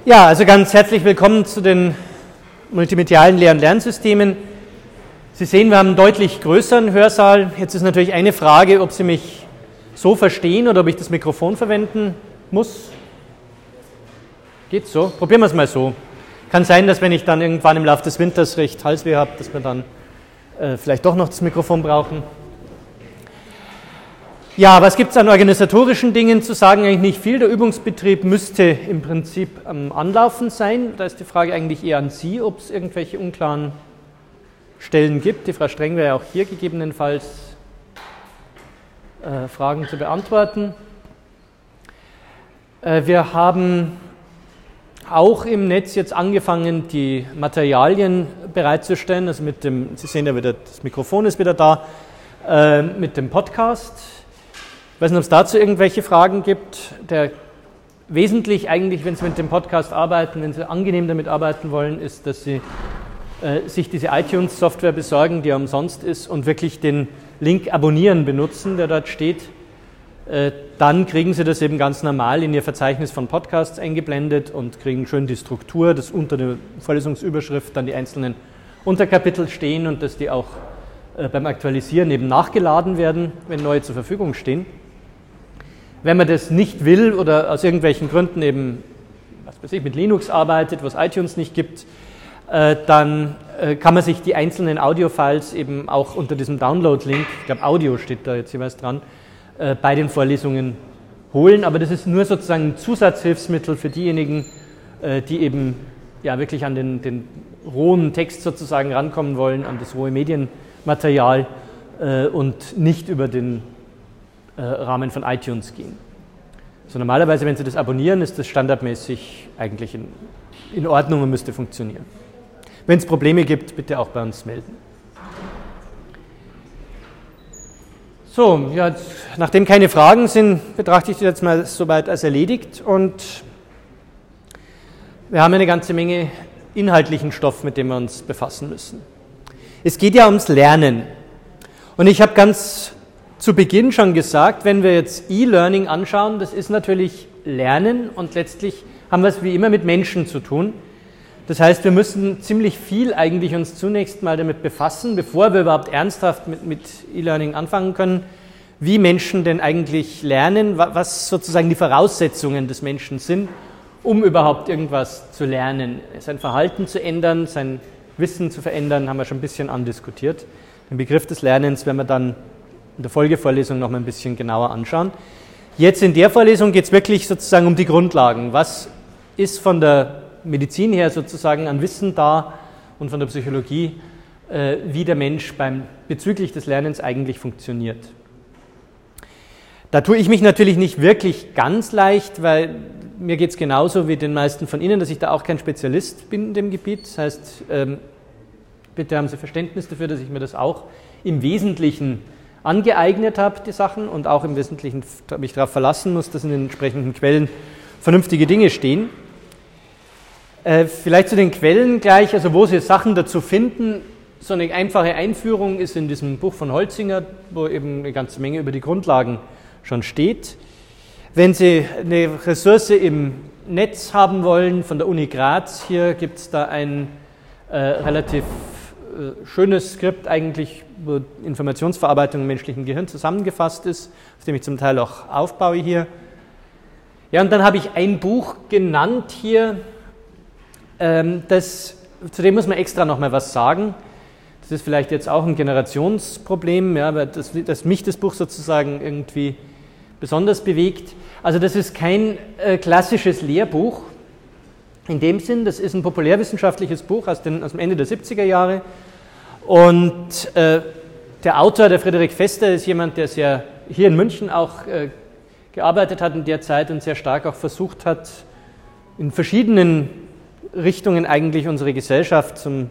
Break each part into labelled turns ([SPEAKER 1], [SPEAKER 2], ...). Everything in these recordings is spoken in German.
[SPEAKER 1] Ja, also ganz herzlich willkommen zu den multimedialen Lehr- und Lernsystemen. Sie sehen, wir haben einen deutlich größeren Hörsaal. Jetzt ist natürlich eine Frage, ob Sie mich so verstehen oder ob ich das Mikrofon verwenden muss. Geht so? Probieren wir es mal so. Kann sein, dass wenn ich dann irgendwann im Laufe des Winters recht Halsweh habe, dass wir dann vielleicht doch noch das Mikrofon brauchen. Ja, was gibt es an organisatorischen Dingen zu sagen? Eigentlich nicht viel. Der Übungsbetrieb müsste im Prinzip am Anlaufen sein. Da ist die Frage eigentlich eher an Sie, ob es irgendwelche unklaren Stellen gibt. Die Frau Streng wäre ja auch hier gegebenenfalls Fragen zu beantworten. Wir haben auch im Netz jetzt angefangen, die Materialien bereitzustellen. Also Sie sehen ja wieder, das Mikrofon ist wieder da, mit dem Podcast. Ich weiß nicht, ob es dazu irgendwelche Fragen gibt. Wesentlich eigentlich, wenn Sie mit dem Podcast arbeiten, wenn Sie angenehm damit arbeiten wollen, ist, dass Sie sich diese iTunes-Software besorgen, die ja umsonst ist, und wirklich den Link Abonnieren benutzen, der dort steht. Dann kriegen Sie das eben ganz normal in Ihr Verzeichnis von Podcasts eingeblendet und kriegen schön die Struktur, dass unter der Vorlesungsüberschrift dann die einzelnen Unterkapitel stehen und dass die auch beim Aktualisieren eben nachgeladen werden, wenn neue zur Verfügung stehen. Wenn man das nicht will oder aus irgendwelchen Gründen eben, was weiß ich, mit Linux arbeitet, was iTunes nicht gibt, dann kann man sich die einzelnen Audio-Files eben auch unter diesem Download-Link, ich glaube Audio steht da jetzt jeweils dran, bei den Vorlesungen holen. Aber das ist nur sozusagen ein Zusatzhilfsmittel für diejenigen, die eben ja wirklich an den rohen Text sozusagen rankommen wollen, an das rohe Medienmaterial und nicht über den Rahmen von iTunes gehen. Also normalerweise, wenn Sie das abonnieren, ist das standardmäßig eigentlich in Ordnung und müsste funktionieren. Wenn es Probleme gibt, bitte auch bei uns melden. So, ja, nachdem keine Fragen sind, betrachte ich das jetzt mal soweit als erledigt und wir haben eine ganze Menge inhaltlichen Stoff, mit dem wir uns befassen müssen. Es geht ja ums Lernen und ich habe ganz zu Beginn schon gesagt, wenn wir jetzt E-Learning anschauen, das ist natürlich Lernen und letztlich haben wir es wie immer mit Menschen zu tun. Das heißt, wir müssen ziemlich viel eigentlich uns zunächst mal damit befassen, bevor wir überhaupt ernsthaft mit E-Learning anfangen können, wie Menschen denn eigentlich lernen, was sozusagen die Voraussetzungen des Menschen sind, um überhaupt irgendwas zu lernen. Sein Verhalten zu ändern, sein Wissen zu verändern, haben wir schon ein bisschen andiskutiert. Den Begriff des Lernens werden wir dann in der Folgevorlesung noch mal ein bisschen genauer anschauen. Jetzt in der Vorlesung geht es wirklich sozusagen um die Grundlagen. Was ist von der Medizin her sozusagen an Wissen da und von der Psychologie, wie der Mensch bezüglich des Lernens eigentlich funktioniert. Da tue ich mich natürlich nicht wirklich ganz leicht, weil mir geht es genauso wie den meisten von Ihnen, dass ich da auch kein Spezialist bin in dem Gebiet. Das heißt, bitte haben Sie Verständnis dafür, dass ich mir das auch im Wesentlichen angeeignet habe, die Sachen, und auch im Wesentlichen mich darauf verlassen muss, dass in den entsprechenden Quellen vernünftige Dinge stehen. Vielleicht zu den Quellen gleich, also wo Sie Sachen dazu finden. So eine einfache Einführung ist in diesem Buch von Holzinger, wo eben eine ganze Menge über die Grundlagen schon steht. Wenn Sie eine Ressource im Netz haben wollen, von der Uni Graz, hier gibt es da ein relativ schönes Skript eigentlich, wo Informationsverarbeitung im menschlichen Gehirn zusammengefasst ist, auf dem ich zum Teil auch aufbaue hier. Ja, und dann habe ich ein Buch genannt hier, zu dem muss man extra noch mal was sagen. Das ist vielleicht jetzt auch ein Generationsproblem, ja, weil dass mich das Buch sozusagen irgendwie besonders bewegt. Also das ist kein klassisches Lehrbuch in dem Sinn, das ist ein populärwissenschaftliches Buch aus dem Ende der 70er Jahre und der Autor, der Friedrich Vester, ist jemand, der sehr hier in München auch gearbeitet hat in der Zeit und sehr stark auch versucht hat, in verschiedenen Richtungen eigentlich unsere Gesellschaft zum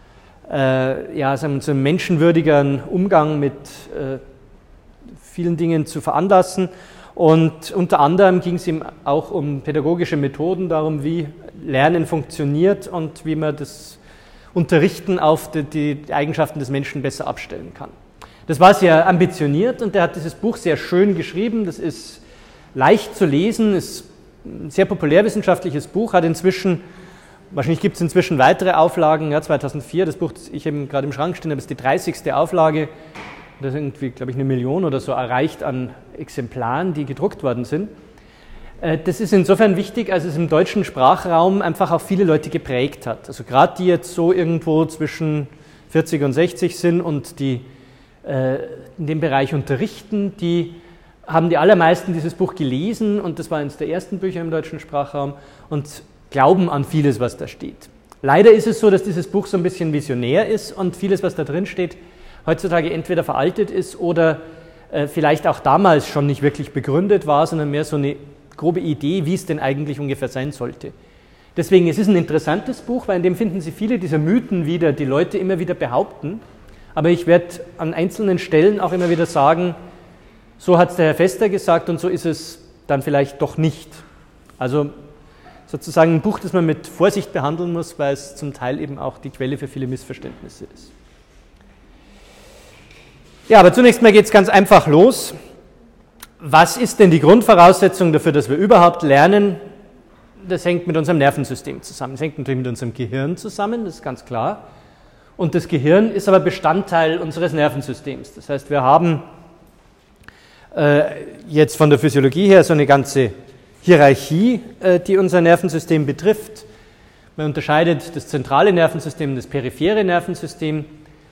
[SPEAKER 1] menschenwürdigeren Umgang mit vielen Dingen zu veranlassen. Und unter anderem ging es ihm auch um pädagogische Methoden, darum, wie Lernen funktioniert und wie man das Unterrichten auf die Eigenschaften des Menschen besser abstellen kann. Das war sehr ambitioniert und er hat dieses Buch sehr schön geschrieben. Das ist leicht zu lesen, ist ein sehr populärwissenschaftliches Buch, hat inzwischen, wahrscheinlich gibt es inzwischen weitere Auflagen, ja, 2004, das Buch, das ich eben gerade im Schrank stehen habe, ist die 30. Auflage, das ist irgendwie, glaube ich, 1 Million oder so erreicht an Exemplaren, die gedruckt worden sind. Das ist insofern wichtig, als es im deutschen Sprachraum einfach auch viele Leute geprägt hat. Also gerade die jetzt so irgendwo zwischen 40 und 60 sind und die in dem Bereich unterrichten, die haben die allermeisten dieses Buch gelesen und das war eines der ersten Bücher im deutschen Sprachraum und glauben an vieles, was da steht. Leider ist es so, dass dieses Buch so ein bisschen visionär ist und vieles, was da drin steht, heutzutage entweder veraltet ist oder vielleicht auch damals schon nicht wirklich begründet war, sondern mehr so eine grobe Idee, wie es denn eigentlich ungefähr sein sollte. Deswegen, es ist ein interessantes Buch, weil in dem finden Sie viele dieser Mythen wieder, die Leute immer wieder behaupten. Aber ich werde an einzelnen Stellen auch immer wieder sagen, so hat es der Herr Vester gesagt und so ist es dann vielleicht doch nicht. Also sozusagen ein Buch, das man mit Vorsicht behandeln muss, weil es zum Teil eben auch die Quelle für viele Missverständnisse ist. Ja, aber zunächst mal geht es ganz einfach los. Was ist denn die Grundvoraussetzung dafür, dass wir überhaupt lernen? Das hängt mit unserem Nervensystem zusammen. Das hängt natürlich mit unserem Gehirn zusammen, das ist ganz klar. Und das Gehirn ist aber Bestandteil unseres Nervensystems. Das heißt, wir haben jetzt von der Physiologie her so eine ganze Hierarchie, die unser Nervensystem betrifft. Man unterscheidet das zentrale Nervensystem und das periphere Nervensystem.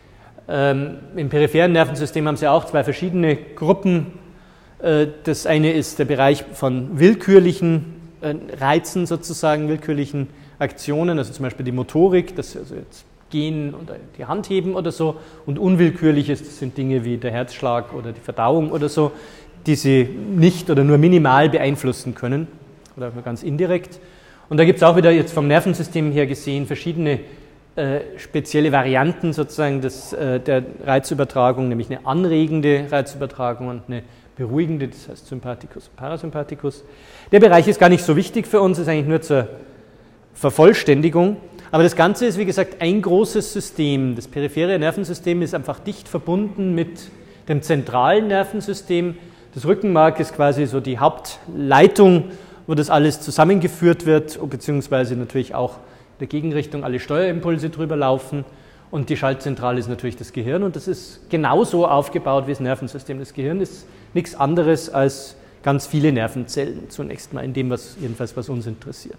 [SPEAKER 1] Im peripheren Nervensystem haben Sie auch 2 verschiedene Gruppen. Das eine ist der Bereich von willkürlichen Reizen sozusagen, willkürlichen Aktionen, also zum Beispiel die Motorik, das also jetzt Gehen oder die Hand heben oder so, und unwillkürliches, das sind Dinge wie der Herzschlag oder die Verdauung oder so, die Sie nicht oder nur minimal beeinflussen können oder nur ganz indirekt. Und da gibt es auch wieder jetzt vom Nervensystem her gesehen verschiedene spezielle Varianten sozusagen der Reizübertragung, nämlich eine anregende Reizübertragung und eine beruhigende, das heißt Sympathikus und Parasympathikus. Der Bereich ist gar nicht so wichtig für uns, ist eigentlich nur zur Vervollständigung. Aber das Ganze ist, wie gesagt, ein großes System. Das periphere Nervensystem ist einfach dicht verbunden mit dem zentralen Nervensystem. Das Rückenmark ist quasi so die Hauptleitung, wo das alles zusammengeführt wird, beziehungsweise natürlich auch in der Gegenrichtung alle Steuerimpulse drüber laufen. Und die Schaltzentrale ist natürlich das Gehirn und das ist genauso aufgebaut wie das Nervensystem. Das Gehirn ist nichts anderes als ganz viele Nervenzellen, zunächst mal in dem, was uns interessiert.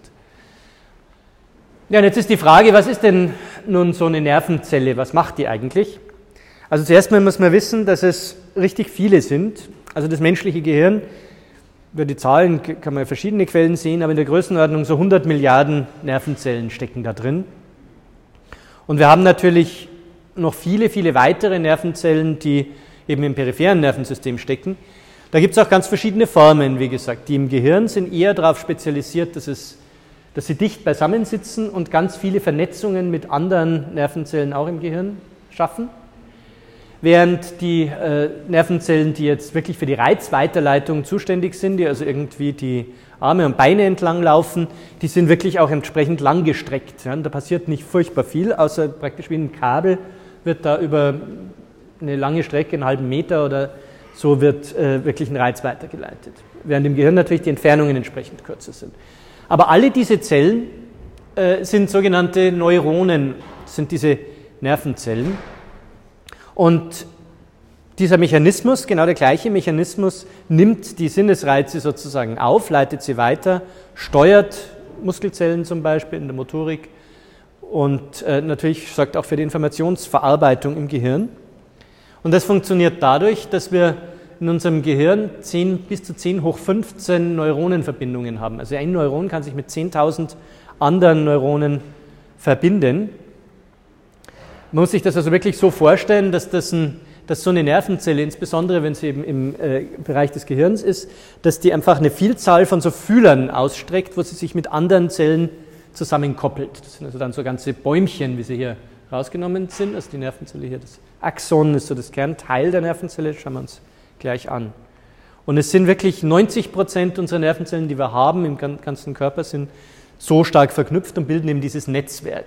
[SPEAKER 1] Ja, und jetzt ist die Frage, was ist denn nun so eine Nervenzelle? Was macht die eigentlich? Also zuerst mal muss man wissen, dass es richtig viele sind. Also das menschliche Gehirn, über die Zahlen kann man verschiedene Quellen sehen, aber in der Größenordnung so 100 Milliarden Nervenzellen stecken da drin. Und wir haben natürlich noch viele, viele weitere Nervenzellen, die eben im peripheren Nervensystem stecken. Da gibt es auch ganz verschiedene Formen, wie gesagt. Die im Gehirn sind eher darauf spezialisiert, dass sie dicht beisammensitzen und ganz viele Vernetzungen mit anderen Nervenzellen auch im Gehirn schaffen. Während die Nervenzellen, die jetzt wirklich für die Reizweiterleitung zuständig sind, die also irgendwie die Arme und Beine entlang laufen, die sind wirklich auch entsprechend lang gestreckt. Ja, da passiert nicht furchtbar viel, außer praktisch wie ein Kabel wird da über eine lange Strecke, einen halben Meter oder so, wird wirklich ein Reiz weitergeleitet. Während im Gehirn natürlich die Entfernungen entsprechend kürzer sind. Aber alle diese Zellen sind sogenannte Neuronen, sind diese Nervenzellen. Und dieser Mechanismus, genau der gleiche Mechanismus, nimmt die Sinnesreize sozusagen auf, leitet sie weiter, steuert Muskelzellen zum Beispiel in der Motorik und natürlich sorgt auch für die Informationsverarbeitung im Gehirn. Und das funktioniert dadurch, dass wir in unserem Gehirn bis zu 10 hoch 15 Neuronenverbindungen haben. Also ein Neuron kann sich mit 10.000 anderen Neuronen verbinden. Man muss sich das also wirklich so vorstellen, dass so eine Nervenzelle, insbesondere wenn sie eben im Bereich des Gehirns ist, dass die einfach eine Vielzahl von so Fühlern ausstreckt, wo sie sich mit anderen Zellen zusammenkoppelt. Das sind also dann so ganze Bäumchen, wie sie hier rausgenommen sind. Also die Nervenzelle hier, das Axon ist so das Kernteil der Nervenzelle, schauen wir uns gleich an. Und es sind wirklich 90% unserer Nervenzellen, die wir haben im ganzen Körper, sind so stark verknüpft und bilden eben dieses Netzwerk.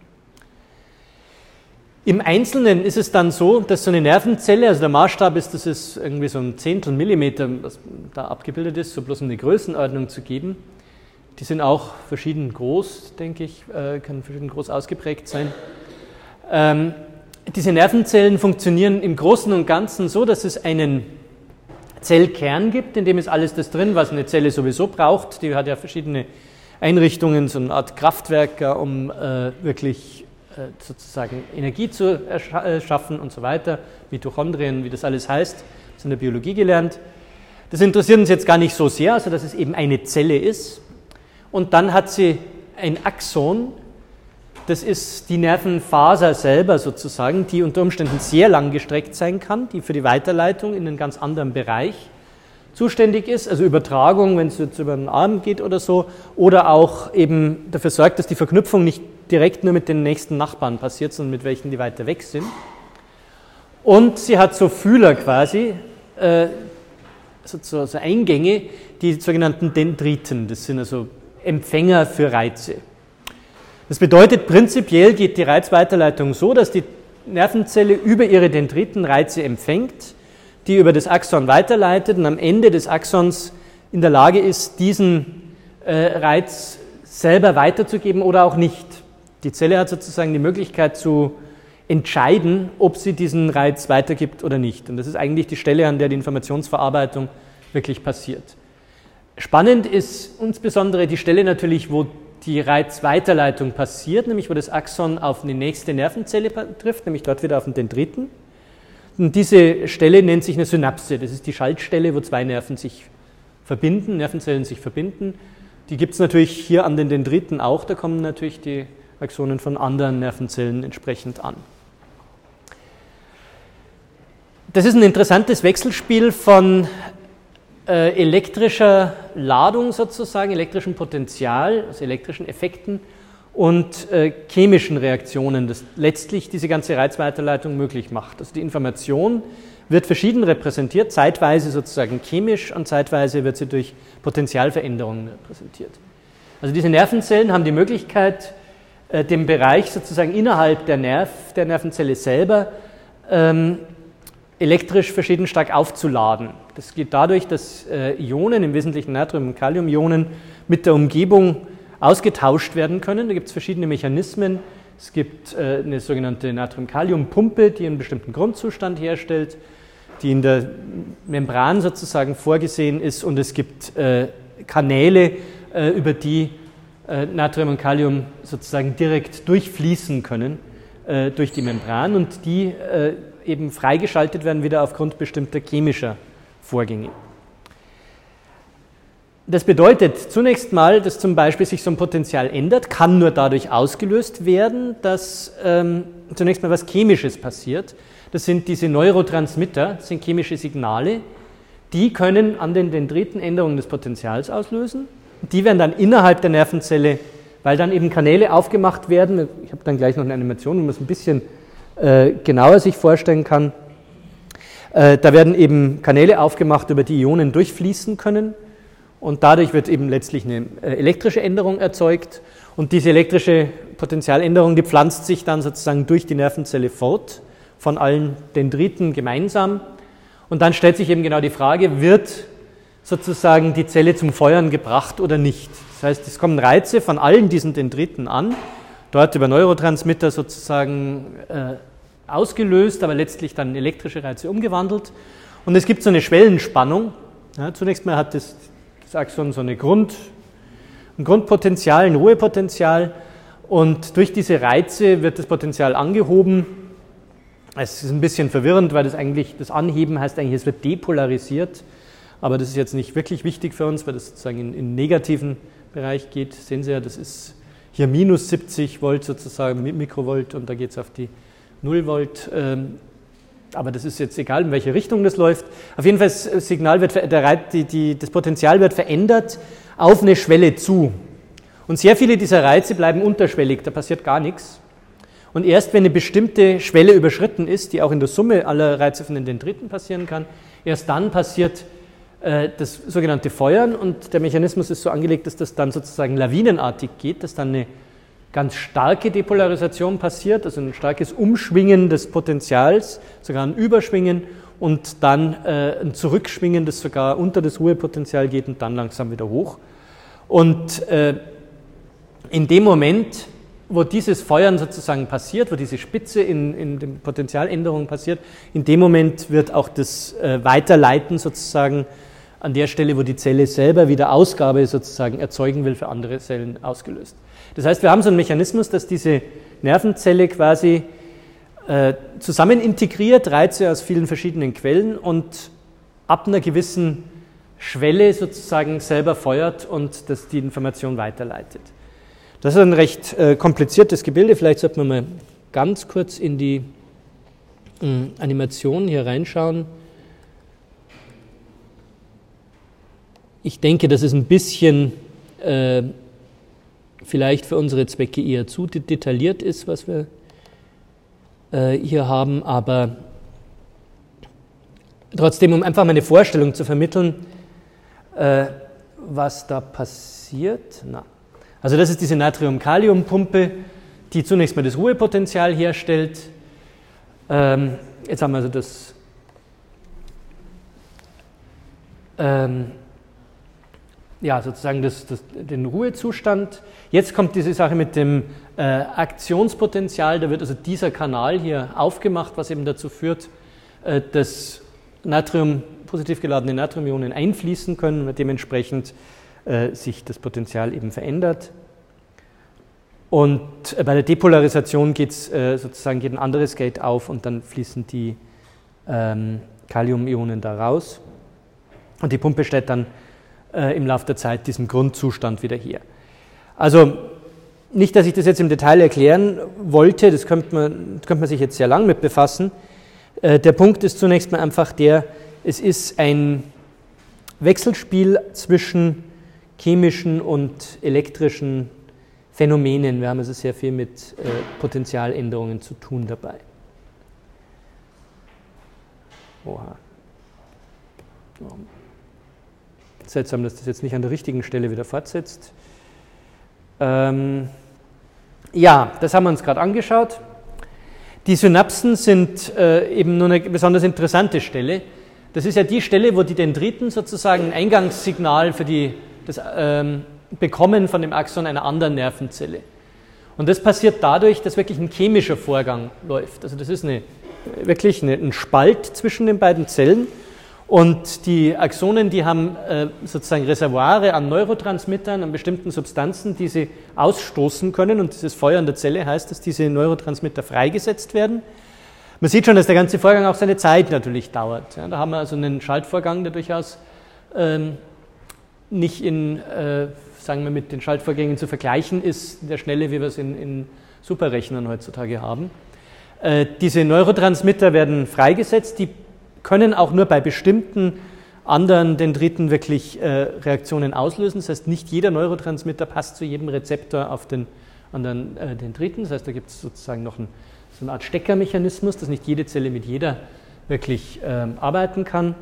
[SPEAKER 1] Im Einzelnen ist es dann so, dass so eine Nervenzelle, also der Maßstab ist, dass es irgendwie so ein Zehntel Millimeter, was da abgebildet ist, so bloß um eine Größenordnung zu geben, Die sind auch verschieden groß, denke ich, können verschieden groß ausgeprägt sein. Diese Nervenzellen funktionieren im Großen und Ganzen so, dass es einen Zellkern gibt, in dem ist alles das drin, was eine Zelle sowieso braucht. Die hat ja verschiedene Einrichtungen, so eine Art Kraftwerke, um wirklich sozusagen Energie zu erschaffen und so weiter. Mitochondrien, wie das alles heißt, das ist in der Biologie gelernt. Das interessiert uns jetzt gar nicht so sehr, also dass es eben eine Zelle ist. Und dann hat sie ein Axon, das ist die Nervenfaser selber sozusagen, die unter Umständen sehr lang gestreckt sein kann, die für die Weiterleitung in einen ganz anderen Bereich zuständig ist, also Übertragung, wenn es jetzt über den Arm geht oder so, oder auch eben dafür sorgt, dass die Verknüpfung nicht direkt nur mit den nächsten Nachbarn passiert, sondern mit welchen, die weiter weg sind. Und sie hat so Fühler quasi, so Eingänge, die sogenannten Dendriten, das sind also Empfänger für Reize. Das bedeutet, prinzipiell geht die Reizweiterleitung so, dass die Nervenzelle über ihre Dendriten Reize empfängt, die über das Axon weiterleitet und am Ende des Axons in der Lage ist, diesen Reiz selber weiterzugeben oder auch nicht. Die Zelle hat sozusagen die Möglichkeit zu entscheiden, ob sie diesen Reiz weitergibt oder nicht. Und das ist eigentlich die Stelle, an der die Informationsverarbeitung wirklich passiert. Spannend ist insbesondere die Stelle natürlich, wo die Reizweiterleitung passiert, nämlich wo das Axon auf die nächste Nervenzelle trifft, nämlich dort wieder auf den Dendriten. Und diese Stelle nennt sich eine Synapse. Das ist die Schaltstelle, wo zwei Nervenzellen sich verbinden. Die gibt es natürlich hier an den Dendriten auch, da kommen natürlich die Axonen von anderen Nervenzellen entsprechend an. Das ist ein interessantes Wechselspiel von elektrischer Ladung sozusagen, elektrischem Potenzial, also elektrischen Effekten und chemischen Reaktionen, das letztlich diese ganze Reizweiterleitung möglich macht. Also die Information wird verschieden repräsentiert, zeitweise sozusagen chemisch und zeitweise wird sie durch Potentialveränderungen repräsentiert. Also diese Nervenzellen haben die Möglichkeit, den Bereich sozusagen innerhalb der Nervenzelle selber elektrisch verschieden stark aufzuladen. Das geht dadurch, dass Ionen, im Wesentlichen Natrium- und Kaliumionen, mit der Umgebung ausgetauscht werden können. Da gibt es verschiedene Mechanismen. Es gibt eine sogenannte Natrium-Kalium-Pumpe, die einen bestimmten Grundzustand herstellt, die in der Membran sozusagen vorgesehen ist, und es gibt Kanäle, über die Natrium und Kalium sozusagen direkt durchfließen können durch die Membran und die eben freigeschaltet werden wieder aufgrund bestimmter chemischer Vorgänge. Das bedeutet zunächst mal, dass zum Beispiel sich so ein Potential ändert, kann nur dadurch ausgelöst werden, dass zunächst mal was Chemisches passiert. Das sind diese Neurotransmitter, das sind chemische Signale, die können an den Dendriten Änderungen des Potentials auslösen. Die werden dann innerhalb der Nervenzelle, weil dann eben Kanäle aufgemacht werden, ich habe dann gleich noch eine Animation, wo man es ein bisschen genauer sich vorstellen kann, da werden eben Kanäle aufgemacht, über die Ionen durchfließen können und dadurch wird eben letztlich eine elektrische Änderung erzeugt und diese elektrische Potentialänderung, die pflanzt sich dann sozusagen durch die Nervenzelle fort, von allen Dendriten gemeinsam und dann stellt sich eben genau die Frage, wird sozusagen die Zelle zum Feuern gebracht oder nicht? Das heißt, es kommen Reize von allen diesen Dendriten an, dort über Neurotransmitter sozusagen ausgelöst, aber letztlich dann in elektrische Reize umgewandelt. Und es gibt so eine Schwellenspannung. Ja, zunächst mal hat das Axon so ein Grundpotenzial, ein Ruhepotenzial und durch diese Reize wird das Potential angehoben. Es ist ein bisschen verwirrend, weil das Anheben heißt eigentlich, es wird depolarisiert, aber das ist jetzt nicht wirklich wichtig für uns, weil das sozusagen in den negativen Bereich geht. Sehen Sie ja, das ist hier minus 70 Volt sozusagen, Mikrovolt und da geht es auf die 0 Volt, aber das ist jetzt egal, in welche Richtung das läuft. Auf jeden Fall, das Potential wird verändert auf eine Schwelle zu. Und sehr viele dieser Reize bleiben unterschwellig, da passiert gar nichts. Und erst wenn eine bestimmte Schwelle überschritten ist, die auch in der Summe aller Reize von den Dendriten passieren kann, erst dann passiert das sogenannte Feuern und der Mechanismus ist so angelegt, dass das dann sozusagen lawinenartig geht, dass dann eine ganz starke Depolarisation passiert, also ein starkes Umschwingen des Potentials, sogar ein Überschwingen und dann ein Zurückschwingen, das sogar unter das Ruhepotenzial geht und dann langsam wieder hoch. Und in dem Moment, wo dieses Feuern sozusagen passiert, wo diese Spitze in den Potentialänderungen passiert, in dem Moment wird auch das Weiterleiten sozusagen an der Stelle, wo die Zelle selber wieder Ausgabe sozusagen erzeugen will für andere Zellen, ausgelöst. Das heißt, wir haben so einen Mechanismus, dass diese Nervenzelle quasi zusammen integriert, Reize aus vielen verschiedenen Quellen und ab einer gewissen Schwelle sozusagen selber feuert und das die Information weiterleitet. Das ist ein recht kompliziertes Gebilde. Vielleicht sollte man mal ganz kurz in die Animation hier reinschauen. Ich denke, dass es ein bisschen vielleicht für unsere Zwecke eher zu detailliert ist, was wir hier haben, aber trotzdem, um einfach mal eine Vorstellung zu vermitteln, was da passiert. Also das ist diese Natrium-Kalium-Pumpe, die zunächst mal das Ruhepotenzial herstellt. Jetzt haben wir also das sozusagen den Ruhezustand. Jetzt kommt diese Sache mit dem Aktionspotenzial. Da wird also dieser Kanal hier aufgemacht, was eben dazu führt, dass positiv geladene Natriumionen einfließen können und dementsprechend sich das Potential eben verändert. Und bei der Depolarisation geht ein anderes Gate auf und dann fließen die Kaliumionen da raus. Und die Pumpe stellt dann im Laufe der Zeit diesen Grundzustand wieder her. Also nicht, dass ich das jetzt im Detail erklären wollte, das könnte man sich jetzt sehr lang mit befassen. Der Punkt ist zunächst mal einfach es ist ein Wechselspiel zwischen chemischen und elektrischen Phänomenen. Wir haben also sehr viel mit Potentialänderungen zu tun dabei. Oha. Seltsam, dass das jetzt nicht an der richtigen Stelle wieder fortsetzt. Das haben wir uns gerade angeschaut. Die Synapsen sind eben nur eine besonders interessante Stelle. Das ist ja die Stelle, wo die Dendriten sozusagen ein Eingangssignal für das Bekommen von dem Axon einer anderen Nervenzelle. Und das passiert dadurch, dass wirklich ein chemischer Vorgang läuft. Also das ist wirklich ein Spalt zwischen den beiden Zellen. Und die Axonen, die haben sozusagen Reservoire an Neurotransmittern, an bestimmten Substanzen, die sie ausstoßen können. Und dieses Feuern der Zelle heißt, dass diese Neurotransmitter freigesetzt werden. Man sieht schon, dass der ganze Vorgang auch seine Zeit natürlich dauert. Ja, da haben wir also einen Schaltvorgang, der durchaus nicht sagen wir, mit den Schaltvorgängen zu vergleichen ist, der Schnelle, wie wir es in Superrechnern heutzutage haben. Diese Neurotransmitter werden freigesetzt, die können auch nur bei bestimmten anderen Dendriten wirklich Reaktionen auslösen. Das heißt, nicht jeder Neurotransmitter passt zu jedem Rezeptor auf den anderen Dendriten. Das heißt, da gibt es sozusagen noch so eine Art Steckermechanismus, dass nicht jede Zelle mit jeder wirklich arbeiten kann.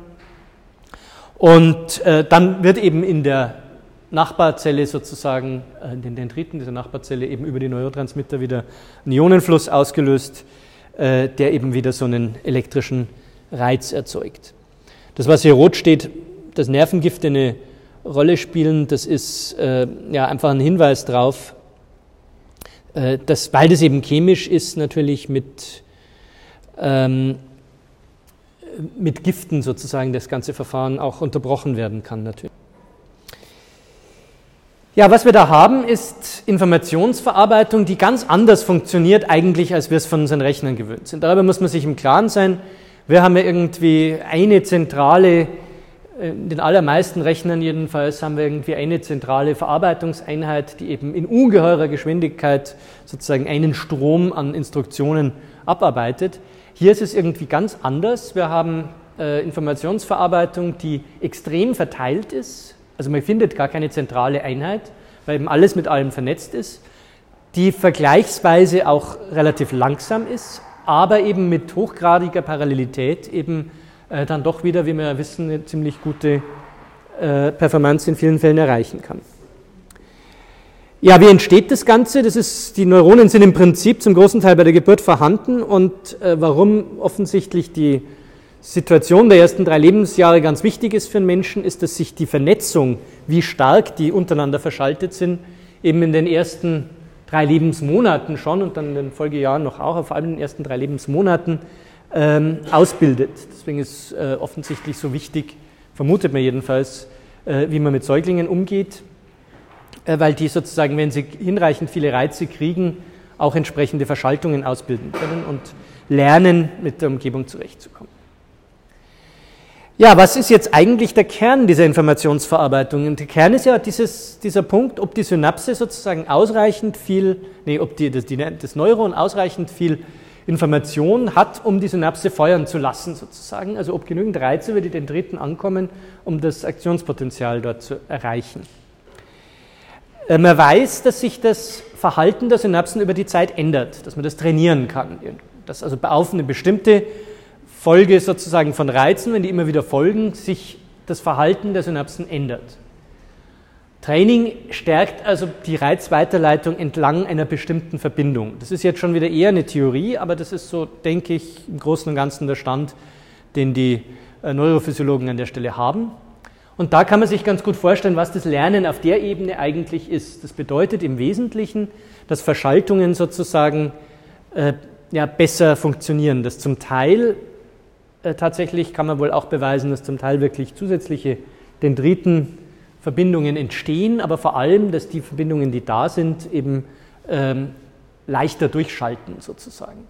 [SPEAKER 1] Und dann wird eben in der Nachbarzelle sozusagen, in den Dendriten dieser Nachbarzelle eben über die Neurotransmitter wieder ein Ionenfluss ausgelöst, der eben wieder so einen elektrischen Reiz erzeugt. Das, was hier rot steht, dass Nervengifte eine Rolle spielen, das ist einfach ein Hinweis darauf, dass, weil das eben chemisch ist, natürlich mit Giften sozusagen das ganze Verfahren auch unterbrochen werden kann natürlich. Ja, was wir da haben, ist Informationsverarbeitung, die ganz anders funktioniert eigentlich, als wir es von unseren Rechnern gewöhnt sind. Darüber muss man sich im Klaren sein. Wir haben ja irgendwie eine zentrale, in den allermeisten Rechnern jedenfalls, haben wir irgendwie eine zentrale Verarbeitungseinheit, die eben in ungeheurer Geschwindigkeit sozusagen einen Strom an Instruktionen abarbeitet. Hier ist es irgendwie ganz anders. Wir haben Informationsverarbeitung, die extrem verteilt ist. Also man findet gar keine zentrale Einheit, weil eben alles mit allem vernetzt ist, die vergleichsweise auch relativ langsam ist, aber eben mit hochgradiger Parallelität eben dann doch wieder, wie wir ja wissen, eine ziemlich gute Performance in vielen Fällen erreichen kann. Ja, wie entsteht das Ganze? Die Neuronen sind im Prinzip zum großen Teil bei der Geburt vorhanden und warum offensichtlich die Situation der ersten 3 Lebensjahre ganz wichtig ist für einen Menschen, ist, dass sich die Vernetzung, wie stark die untereinander verschaltet sind, eben in den ersten 3 Lebensmonaten schon und dann in den Folgejahren noch auch, vor allem in den ersten 3 Lebensmonaten, ausbildet. Deswegen ist offensichtlich so wichtig, vermutet man jedenfalls, wie man mit Säuglingen umgeht, weil die sozusagen, wenn sie hinreichend viele Reize kriegen, auch entsprechende Verschaltungen ausbilden können und lernen, mit der Umgebung zurechtzukommen. Ja, was ist jetzt eigentlich der Kern dieser Informationsverarbeitung? Und der Kern ist ja dieser Punkt, ob die Synapse sozusagen ausreichend viel, das Neuron ausreichend viel Information hat, um die Synapse feuern zu lassen sozusagen, also ob genügend Reize über die Dendriten ankommen, um das Aktionspotenzial dort zu erreichen. Man weiß, dass sich das Verhalten der Synapsen über die Zeit ändert, dass man das trainieren kann, dass also auf eine bestimmte Folge sozusagen von Reizen, wenn die immer wieder folgen, sich das Verhalten der Synapsen ändert. Training stärkt also die Reizweiterleitung entlang einer bestimmten Verbindung. Das ist jetzt schon wieder eher eine Theorie, aber das ist so, denke ich, im Großen und Ganzen der Stand, den die Neurophysiologen an der Stelle haben. Und da kann man sich ganz gut vorstellen, was das Lernen auf der Ebene eigentlich ist. Das bedeutet im Wesentlichen, dass Verschaltungen sozusagen besser funktionieren, dass zum Teil tatsächlich kann man wohl auch beweisen, dass zum Teil wirklich zusätzliche Dendritenverbindungen entstehen, aber vor allem, dass die Verbindungen, die da sind, eben leichter durchschalten sozusagen.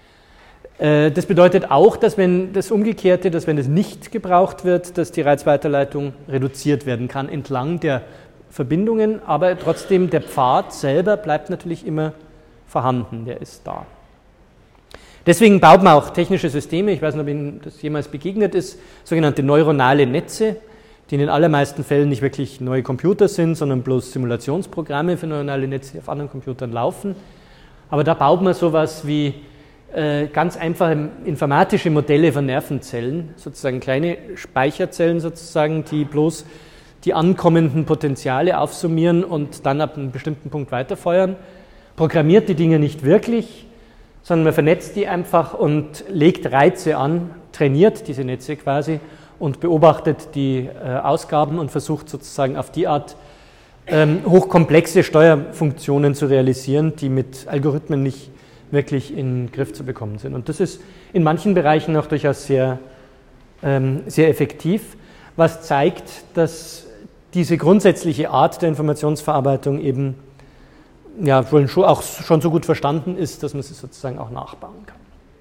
[SPEAKER 1] Das bedeutet auch, dass wenn das Umgekehrte, dass wenn es nicht gebraucht wird, dass die Reizweiterleitung reduziert werden kann entlang der Verbindungen, aber trotzdem der Pfad selber bleibt natürlich immer vorhanden, der ist da. Deswegen baut man auch technische Systeme, ich weiß nicht, ob Ihnen das jemals begegnet ist, sogenannte neuronale Netze, die in den allermeisten Fällen nicht wirklich neue Computer sind, sondern bloß Simulationsprogramme für neuronale Netze, die auf anderen Computern laufen. Aber da baut man sowas wie ganz einfache informatische Modelle von Nervenzellen, sozusagen kleine Speicherzellen sozusagen, die bloß die ankommenden Potenziale aufsummieren und dann ab einem bestimmten Punkt weiterfeuern. Programmiert die Dinge nicht wirklich, sondern man vernetzt die einfach und legt Reize an, trainiert diese Netze quasi und beobachtet die Ausgaben und versucht sozusagen auf die Art hochkomplexe Steuerfunktionen zu realisieren, die mit Algorithmen nicht wirklich in den Griff zu bekommen sind. Und das ist in manchen Bereichen auch durchaus sehr, sehr effektiv, was zeigt, dass diese grundsätzliche Art der Informationsverarbeitung eben wohl schon so gut verstanden ist, dass man sie sozusagen auch nachbauen kann.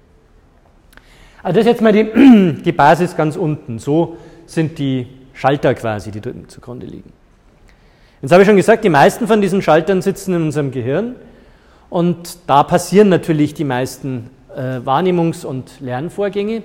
[SPEAKER 1] Also das ist jetzt mal die Basis ganz unten. So sind die Schalter quasi, die dort zugrunde liegen. Jetzt habe ich schon gesagt, die meisten von diesen Schaltern sitzen in unserem Gehirn und da passieren natürlich die meisten Wahrnehmungs- und Lernvorgänge.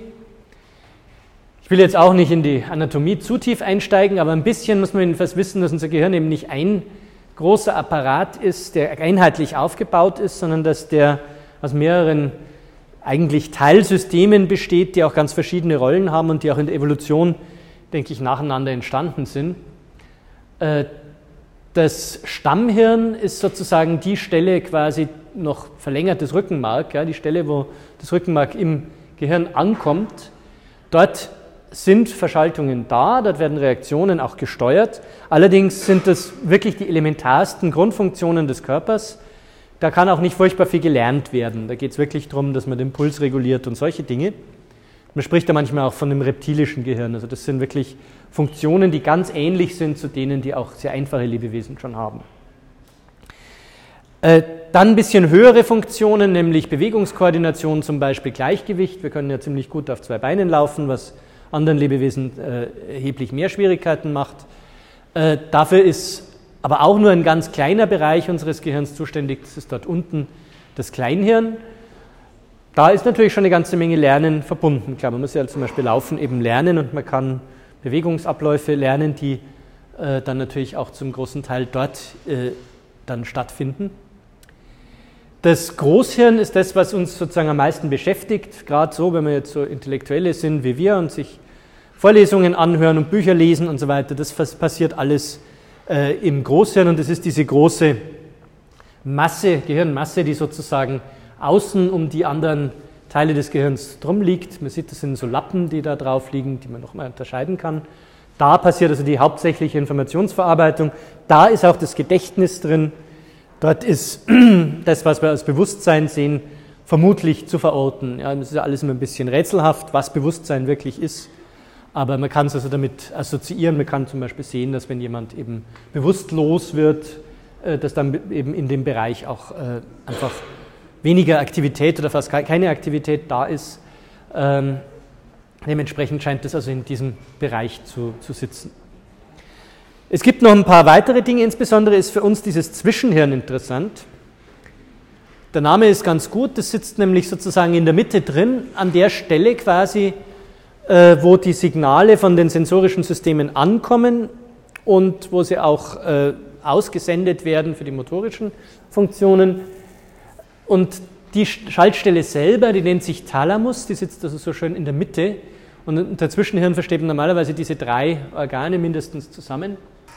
[SPEAKER 1] Ich will jetzt auch nicht in die Anatomie zu tief einsteigen, aber ein bisschen muss man jedenfalls wissen, dass unser Gehirn eben nicht ein großer Apparat ist, der einheitlich aufgebaut ist, sondern dass der aus mehreren eigentlich Teilsystemen besteht, die auch ganz verschiedene Rollen haben und die auch in der Evolution, denke ich, nacheinander entstanden sind. Das Stammhirn ist sozusagen die Stelle quasi noch verlängertes Rückenmark, die Stelle, wo das Rückenmark im Gehirn ankommt. Dort sind Verschaltungen da, dort werden Reaktionen auch gesteuert. Allerdings sind das wirklich die elementarsten Grundfunktionen des Körpers. Da kann auch nicht furchtbar viel gelernt werden. Da geht es wirklich darum, dass man den Puls reguliert und solche Dinge. Man spricht da manchmal auch von dem reptilischen Gehirn. Also das sind wirklich Funktionen, die ganz ähnlich sind zu denen, die auch sehr einfache Lebewesen schon haben. Dann ein bisschen höhere Funktionen, nämlich Bewegungskoordination, zum Beispiel Gleichgewicht. Wir können ja ziemlich gut auf 2 Beinen laufen, was anderen Lebewesen erheblich mehr Schwierigkeiten macht. Dafür ist aber auch nur ein ganz kleiner Bereich unseres Gehirns zuständig, das ist dort unten das Kleinhirn. Da ist natürlich schon eine ganze Menge Lernen verbunden. Klar, man muss ja zum Beispiel Laufen eben lernen und man kann Bewegungsabläufe lernen, die dann natürlich auch zum großen Teil dort dann stattfinden. Das Großhirn ist das, was uns sozusagen am meisten beschäftigt, gerade so, wenn wir jetzt so Intellektuelle sind wie wir und sich Vorlesungen anhören und Bücher lesen und so weiter. Das passiert alles im Großhirn und das ist diese große Masse, Gehirnmasse, die sozusagen außen um die anderen Teile des Gehirns drum liegt. Man sieht, das sind so Lappen, die da drauf liegen, die man nochmal unterscheiden kann. Da passiert also die hauptsächliche Informationsverarbeitung. Da ist auch das Gedächtnis drin. Dort ist das, was wir als Bewusstsein sehen, vermutlich zu verorten. Ja, das ist ja alles immer ein bisschen rätselhaft, was Bewusstsein wirklich ist. Aber man kann es also damit assoziieren. Man kann zum Beispiel sehen, dass wenn jemand eben bewusstlos wird, dass dann eben in dem Bereich auch einfach weniger Aktivität oder fast keine Aktivität da ist. Dementsprechend scheint es also in diesem Bereich zu sitzen. Es gibt noch ein paar weitere Dinge, insbesondere ist für uns dieses Zwischenhirn interessant. Der Name ist ganz gut, das sitzt nämlich sozusagen in der Mitte drin, an der Stelle quasi, wo die Signale von den sensorischen Systemen ankommen und wo sie auch ausgesendet werden für die motorischen Funktionen. Und die Schaltstelle selber, die nennt sich Thalamus, die sitzt also so schön in der Mitte. Und unter Zwischenhirn versteht man normalerweise diese 3 Organe mindestens zusammen.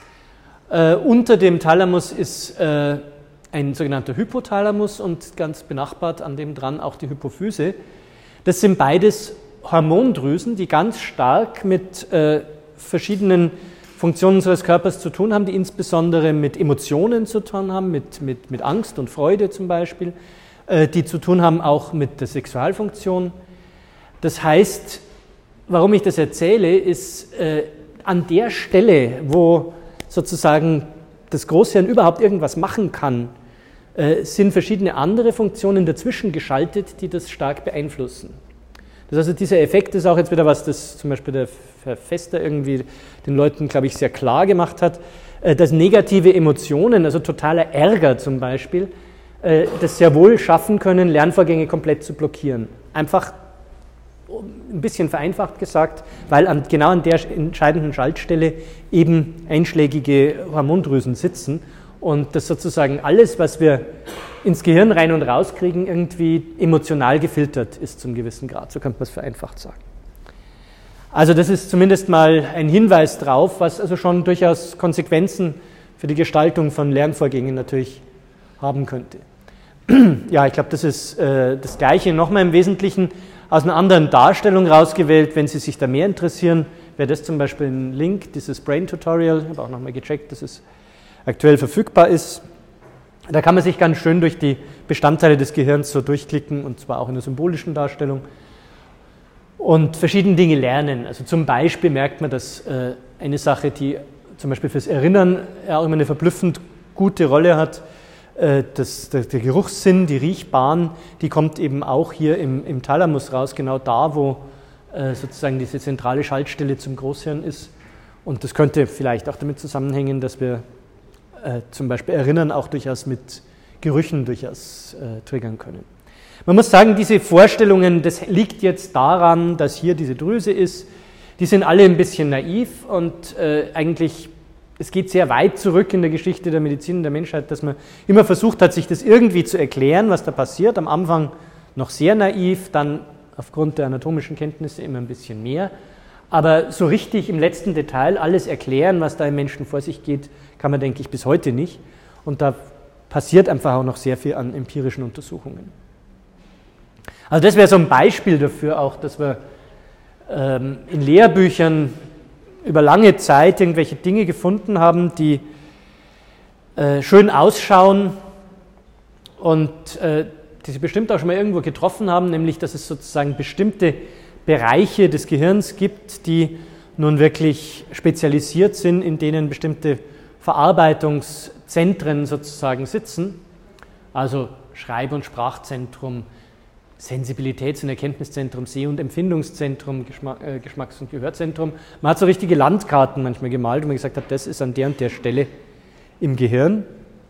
[SPEAKER 1] Unter dem Thalamus ist ein sogenannter Hypothalamus und ganz benachbart an dem dran auch die Hypophyse. Das sind beides Hormondrüsen, die ganz stark mit verschiedenen Funktionen unseres Körpers zu tun haben, die insbesondere mit Emotionen zu tun haben, mit Angst und Freude zum Beispiel, die zu tun haben auch mit der Sexualfunktion. Das heißt, warum ich das erzähle, ist an der Stelle, wo sozusagen das Großhirn überhaupt irgendwas machen kann, sind verschiedene andere Funktionen dazwischen geschaltet, die das stark beeinflussen. Das heißt, also dieser Effekt ist auch jetzt wieder was, das zum Beispiel der Herr Fester irgendwie den Leuten, glaube ich, sehr klar gemacht hat, dass negative Emotionen, also totaler Ärger zum Beispiel, das sehr wohl schaffen können, Lernvorgänge komplett zu blockieren. Einfach ein bisschen vereinfacht gesagt, weil genau an der entscheidenden Schaltstelle eben einschlägige Hormondrüsen sitzen und das sozusagen alles, was wir ins Gehirn rein und raus kriegen, irgendwie emotional gefiltert ist zum gewissen Grad. So könnte man es vereinfacht sagen. Also das ist zumindest mal ein Hinweis drauf, was also schon durchaus Konsequenzen für die Gestaltung von Lernvorgängen natürlich haben könnte. Ja, ich glaube, das ist das Gleiche nochmal im Wesentlichen aus einer anderen Darstellung rausgewählt. Wenn Sie sich da mehr interessieren, wäre das zum Beispiel ein Link, dieses Brain-Tutorial. Ich habe auch nochmal gecheckt, dass es aktuell verfügbar ist. Da kann man sich ganz schön durch die Bestandteile des Gehirns so durchklicken, und zwar auch in der symbolischen Darstellung, und verschiedene Dinge lernen. Also zum Beispiel merkt man, dass eine Sache, die zum Beispiel fürs Erinnern ja auch immer eine verblüffend gute Rolle hat, der Geruchssinn, die Riechbahn, die kommt eben auch hier im Thalamus raus, genau da, wo sozusagen diese zentrale Schaltstelle zum Großhirn ist. Und das könnte vielleicht auch damit zusammenhängen, dass wir zum Beispiel Erinnern auch durchaus mit Gerüchen durchaus triggern können. Man muss sagen, diese Vorstellungen, das liegt jetzt daran, dass hier diese Drüse ist, die sind alle ein bisschen naiv und eigentlich, es geht sehr weit zurück in der Geschichte der Medizin und der Menschheit, dass man immer versucht hat, sich das irgendwie zu erklären, was da passiert. Am Anfang noch sehr naiv, dann aufgrund der anatomischen Kenntnisse immer ein bisschen mehr. Aber so richtig im letzten Detail alles erklären, was da im Menschen vor sich geht, kann man, denke ich, bis heute nicht. Und da passiert einfach auch noch sehr viel an empirischen Untersuchungen. Also das wäre so ein Beispiel dafür auch, dass wir in Lehrbüchern über lange Zeit irgendwelche Dinge gefunden haben, die schön ausschauen und die Sie bestimmt auch schon mal irgendwo getroffen haben, nämlich dass es sozusagen bestimmte Bereiche des Gehirns gibt, die nun wirklich spezialisiert sind, in denen bestimmte Verarbeitungszentren sozusagen sitzen, also Schreib- und Sprachzentrum, Sensibilitäts- und Erkenntniszentrum, Seh- und Empfindungszentrum, Geschmacks- und Gehörzentrum. Man hat so richtige Landkarten manchmal gemalt, wo man gesagt hat, das ist an der und der Stelle im Gehirn.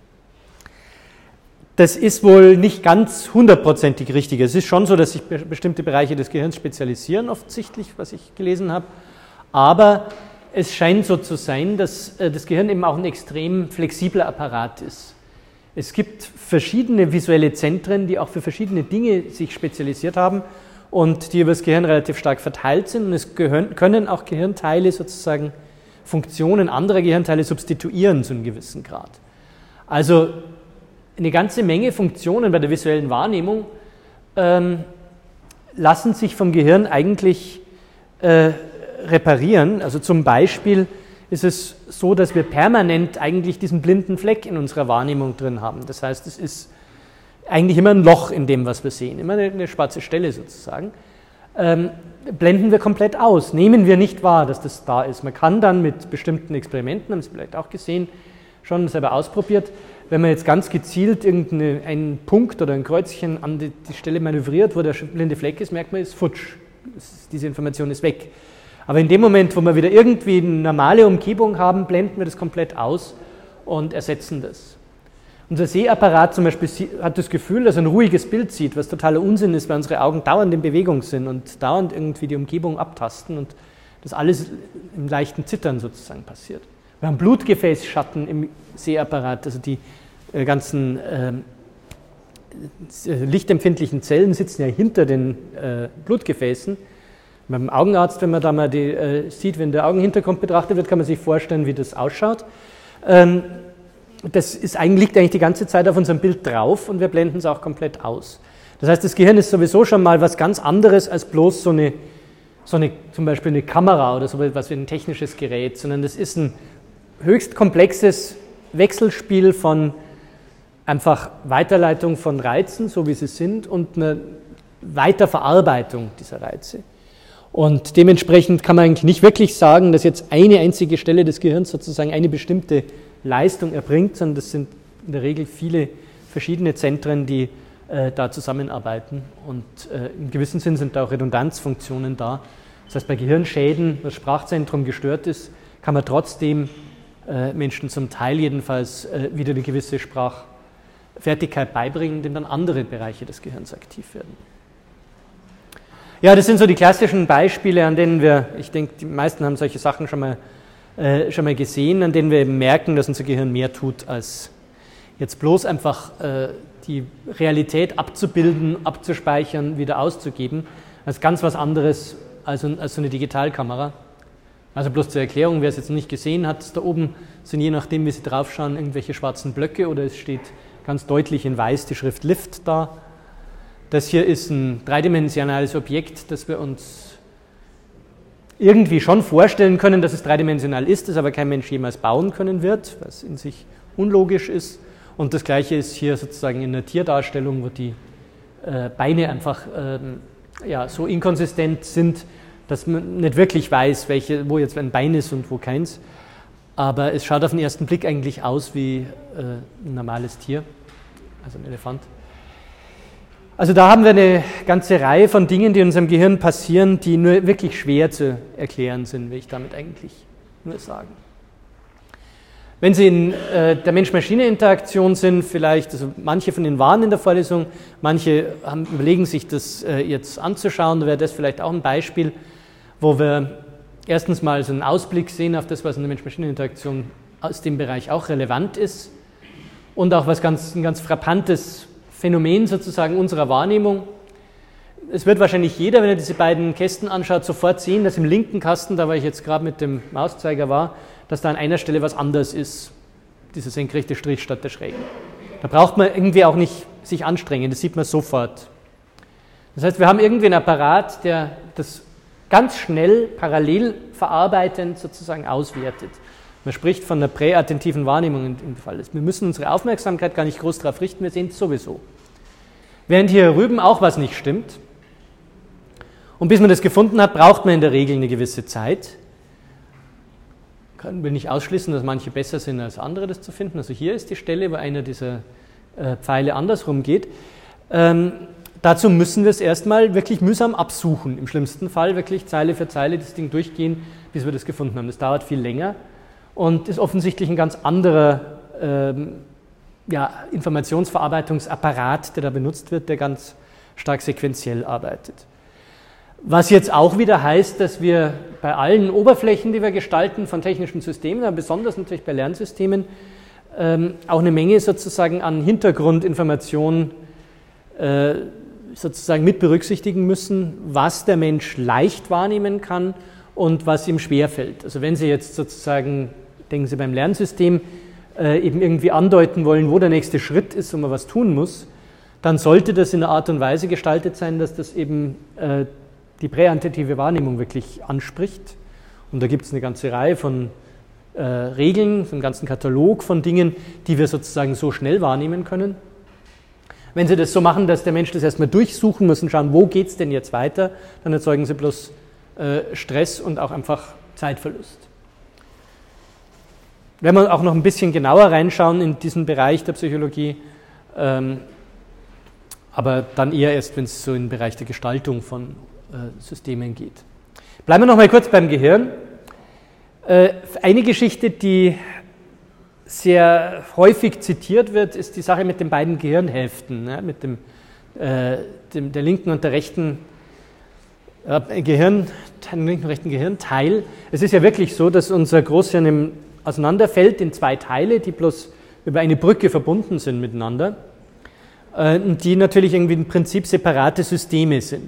[SPEAKER 1] Das ist wohl nicht ganz hundertprozentig richtig. Es ist schon so, dass sich bestimmte Bereiche des Gehirns spezialisieren, offensichtlich, was ich gelesen habe. Aber es scheint so zu sein, dass das Gehirn eben auch ein extrem flexibler Apparat ist. Es gibt verschiedene visuelle Zentren, die auch für verschiedene Dinge sich spezialisiert haben und die über das Gehirn relativ stark verteilt sind. Und es können auch Gehirnteile sozusagen Funktionen anderer Gehirnteile substituieren zu einem gewissen Grad. Also eine ganze Menge Funktionen bei der visuellen Wahrnehmung lassen sich vom Gehirn eigentlich reparieren. Also zum Beispiel ist es so, dass wir permanent eigentlich diesen blinden Fleck in unserer Wahrnehmung drin haben. Das heißt, es ist eigentlich immer ein Loch in dem, was wir sehen, immer eine schwarze Stelle sozusagen. Blenden wir komplett aus, nehmen wir nicht wahr, dass das da ist. Man kann dann mit bestimmten Experimenten, haben Sie vielleicht auch gesehen, schon selber ausprobiert, wenn man jetzt ganz gezielt einen Punkt oder ein Kreuzchen an die Stelle manövriert, wo der blinde Fleck ist, merkt man, ist futsch. Diese Information ist weg. Aber in dem Moment, wo wir wieder irgendwie eine normale Umgebung haben, blenden wir das komplett aus und ersetzen das. Unser Sehapparat zum Beispiel hat das Gefühl, dass er ein ruhiges Bild sieht, was totaler Unsinn ist, weil unsere Augen dauernd in Bewegung sind und dauernd irgendwie die Umgebung abtasten und das alles im leichten Zittern sozusagen passiert. Wir haben Blutgefäßschatten im Sehapparat, also die ganzen lichtempfindlichen Zellen sitzen ja hinter den Blutgefäßen. Beim Augenarzt, wenn man da mal sieht, wenn der Augenhintergrund betrachtet wird, kann man sich vorstellen, wie das ausschaut. Das liegt eigentlich die ganze Zeit auf unserem Bild drauf und wir blenden es auch komplett aus. Das heißt, das Gehirn ist sowieso schon mal was ganz anderes als bloß zum Beispiel eine Kamera oder so etwas wie ein technisches Gerät, sondern das ist ein höchst komplexes Wechselspiel von einfach Weiterleitung von Reizen, so wie sie sind, und eine Weiterverarbeitung dieser Reize. Und dementsprechend kann man eigentlich nicht wirklich sagen, dass jetzt eine einzige Stelle des Gehirns sozusagen eine bestimmte Leistung erbringt, sondern das sind in der Regel viele verschiedene Zentren, die da zusammenarbeiten. Und im gewissen Sinn sind da auch Redundanzfunktionen da. Das heißt, bei Gehirnschäden, wo das Sprachzentrum gestört ist, kann man trotzdem Menschen zum Teil jedenfalls wieder eine gewisse Sprachfertigkeit beibringen, indem dann andere Bereiche des Gehirns aktiv werden. Ja, das sind so die klassischen Beispiele, an denen ich denke, die meisten haben solche Sachen schon mal gesehen, an denen wir eben merken, dass unser Gehirn mehr tut, als jetzt bloß einfach die Realität abzubilden, abzuspeichern, wieder auszugeben, als ganz was anderes als so eine Digitalkamera. Also bloß zur Erklärung, wer es jetzt nicht gesehen hat, da oben sind je nachdem, wie Sie draufschauen, irgendwelche schwarzen Blöcke oder es steht ganz deutlich in weiß die Schrift Lift da. Das hier ist ein dreidimensionales Objekt, das wir uns irgendwie schon vorstellen können, dass es dreidimensional ist, das aber kein Mensch jemals bauen können wird, was in sich unlogisch ist. Und das Gleiche ist hier sozusagen in der Tierdarstellung, wo die Beine einfach so inkonsistent sind, dass man nicht wirklich weiß, wo jetzt ein Bein ist und wo keins. Aber es schaut auf den ersten Blick eigentlich aus wie ein normales Tier, also ein Elefant. Also da haben wir eine ganze Reihe von Dingen, die in unserem Gehirn passieren, die nur wirklich schwer zu erklären sind, will ich damit eigentlich nur sagen. Wenn Sie in der Mensch-Maschine-Interaktion sind, vielleicht, also manche von Ihnen waren in der Vorlesung, manche überlegen sich das jetzt anzuschauen, da wäre das vielleicht auch ein Beispiel, wo wir erstens mal so einen Ausblick sehen auf das, was in der Mensch-Maschine-Interaktion aus dem Bereich auch relevant ist und auch ein ganz frappantes Phänomen sozusagen unserer Wahrnehmung. Es wird wahrscheinlich jeder, wenn er diese beiden Kästen anschaut, sofort sehen, dass im linken Kasten, da wo ich jetzt gerade mit dem Mauszeiger war, dass da an einer Stelle was anders ist, dieser senkrechte Strich statt der schrägen. Da braucht man irgendwie auch nicht sich anstrengen, das sieht man sofort. Das heißt, wir haben irgendwie einen Apparat, der das ganz schnell parallel verarbeitend sozusagen auswertet. Man spricht von einer präattentiven Wahrnehmung in dem Fall. Wir müssen unsere Aufmerksamkeit gar nicht groß darauf richten, wir sehen es sowieso. Während hier drüben auch was nicht stimmt. Und bis man das gefunden hat, braucht man in der Regel eine gewisse Zeit. Ich will nicht ausschließen, dass manche besser sind als andere, das zu finden. Also hier ist die Stelle, wo einer dieser Pfeile andersrum geht. Dazu müssen wir es erstmal wirklich mühsam absuchen. Im schlimmsten Fall wirklich Zeile für Zeile das Ding durchgehen, bis wir das gefunden haben. Das dauert viel länger. Und ist offensichtlich ein ganz anderer Informationsverarbeitungsapparat, der da benutzt wird, der ganz stark sequenziell arbeitet. Was jetzt auch wieder heißt, dass wir bei allen Oberflächen, die wir gestalten von technischen Systemen, aber besonders natürlich bei Lernsystemen, auch eine Menge sozusagen an Hintergrundinformationen sozusagen mit berücksichtigen müssen, was der Mensch leicht wahrnehmen kann und was ihm schwerfällt. Also wenn Sie jetzt sozusagen, denken Sie beim Lernsystem, eben irgendwie andeuten wollen, wo der nächste Schritt ist, wo man was tun muss, dann sollte das in einer Art und Weise gestaltet sein, dass das eben die präintuitive Wahrnehmung wirklich anspricht. Und da gibt es eine ganze Reihe von Regeln, einen ganzen Katalog von Dingen, die wir sozusagen so schnell wahrnehmen können. Wenn Sie das so machen, dass der Mensch das erstmal durchsuchen muss und schauen, wo geht es denn jetzt weiter, dann erzeugen Sie bloß Stress und auch einfach Zeitverlust. Wenn wir auch noch ein bisschen genauer reinschauen in diesen Bereich der Psychologie, aber dann eher erst, wenn es so in den Bereich der Gestaltung von Systemen geht. Bleiben wir noch mal kurz beim Gehirn. Eine Geschichte, die sehr häufig zitiert wird, ist die Sache mit den beiden Gehirnhälften, ne? Mit der linken und der rechten linken und rechten Gehirnteil. Es ist ja wirklich so, dass unser Großhirn auseinanderfällt in zwei Teile, die bloß über eine Brücke verbunden sind miteinander und die natürlich irgendwie im Prinzip separate Systeme sind.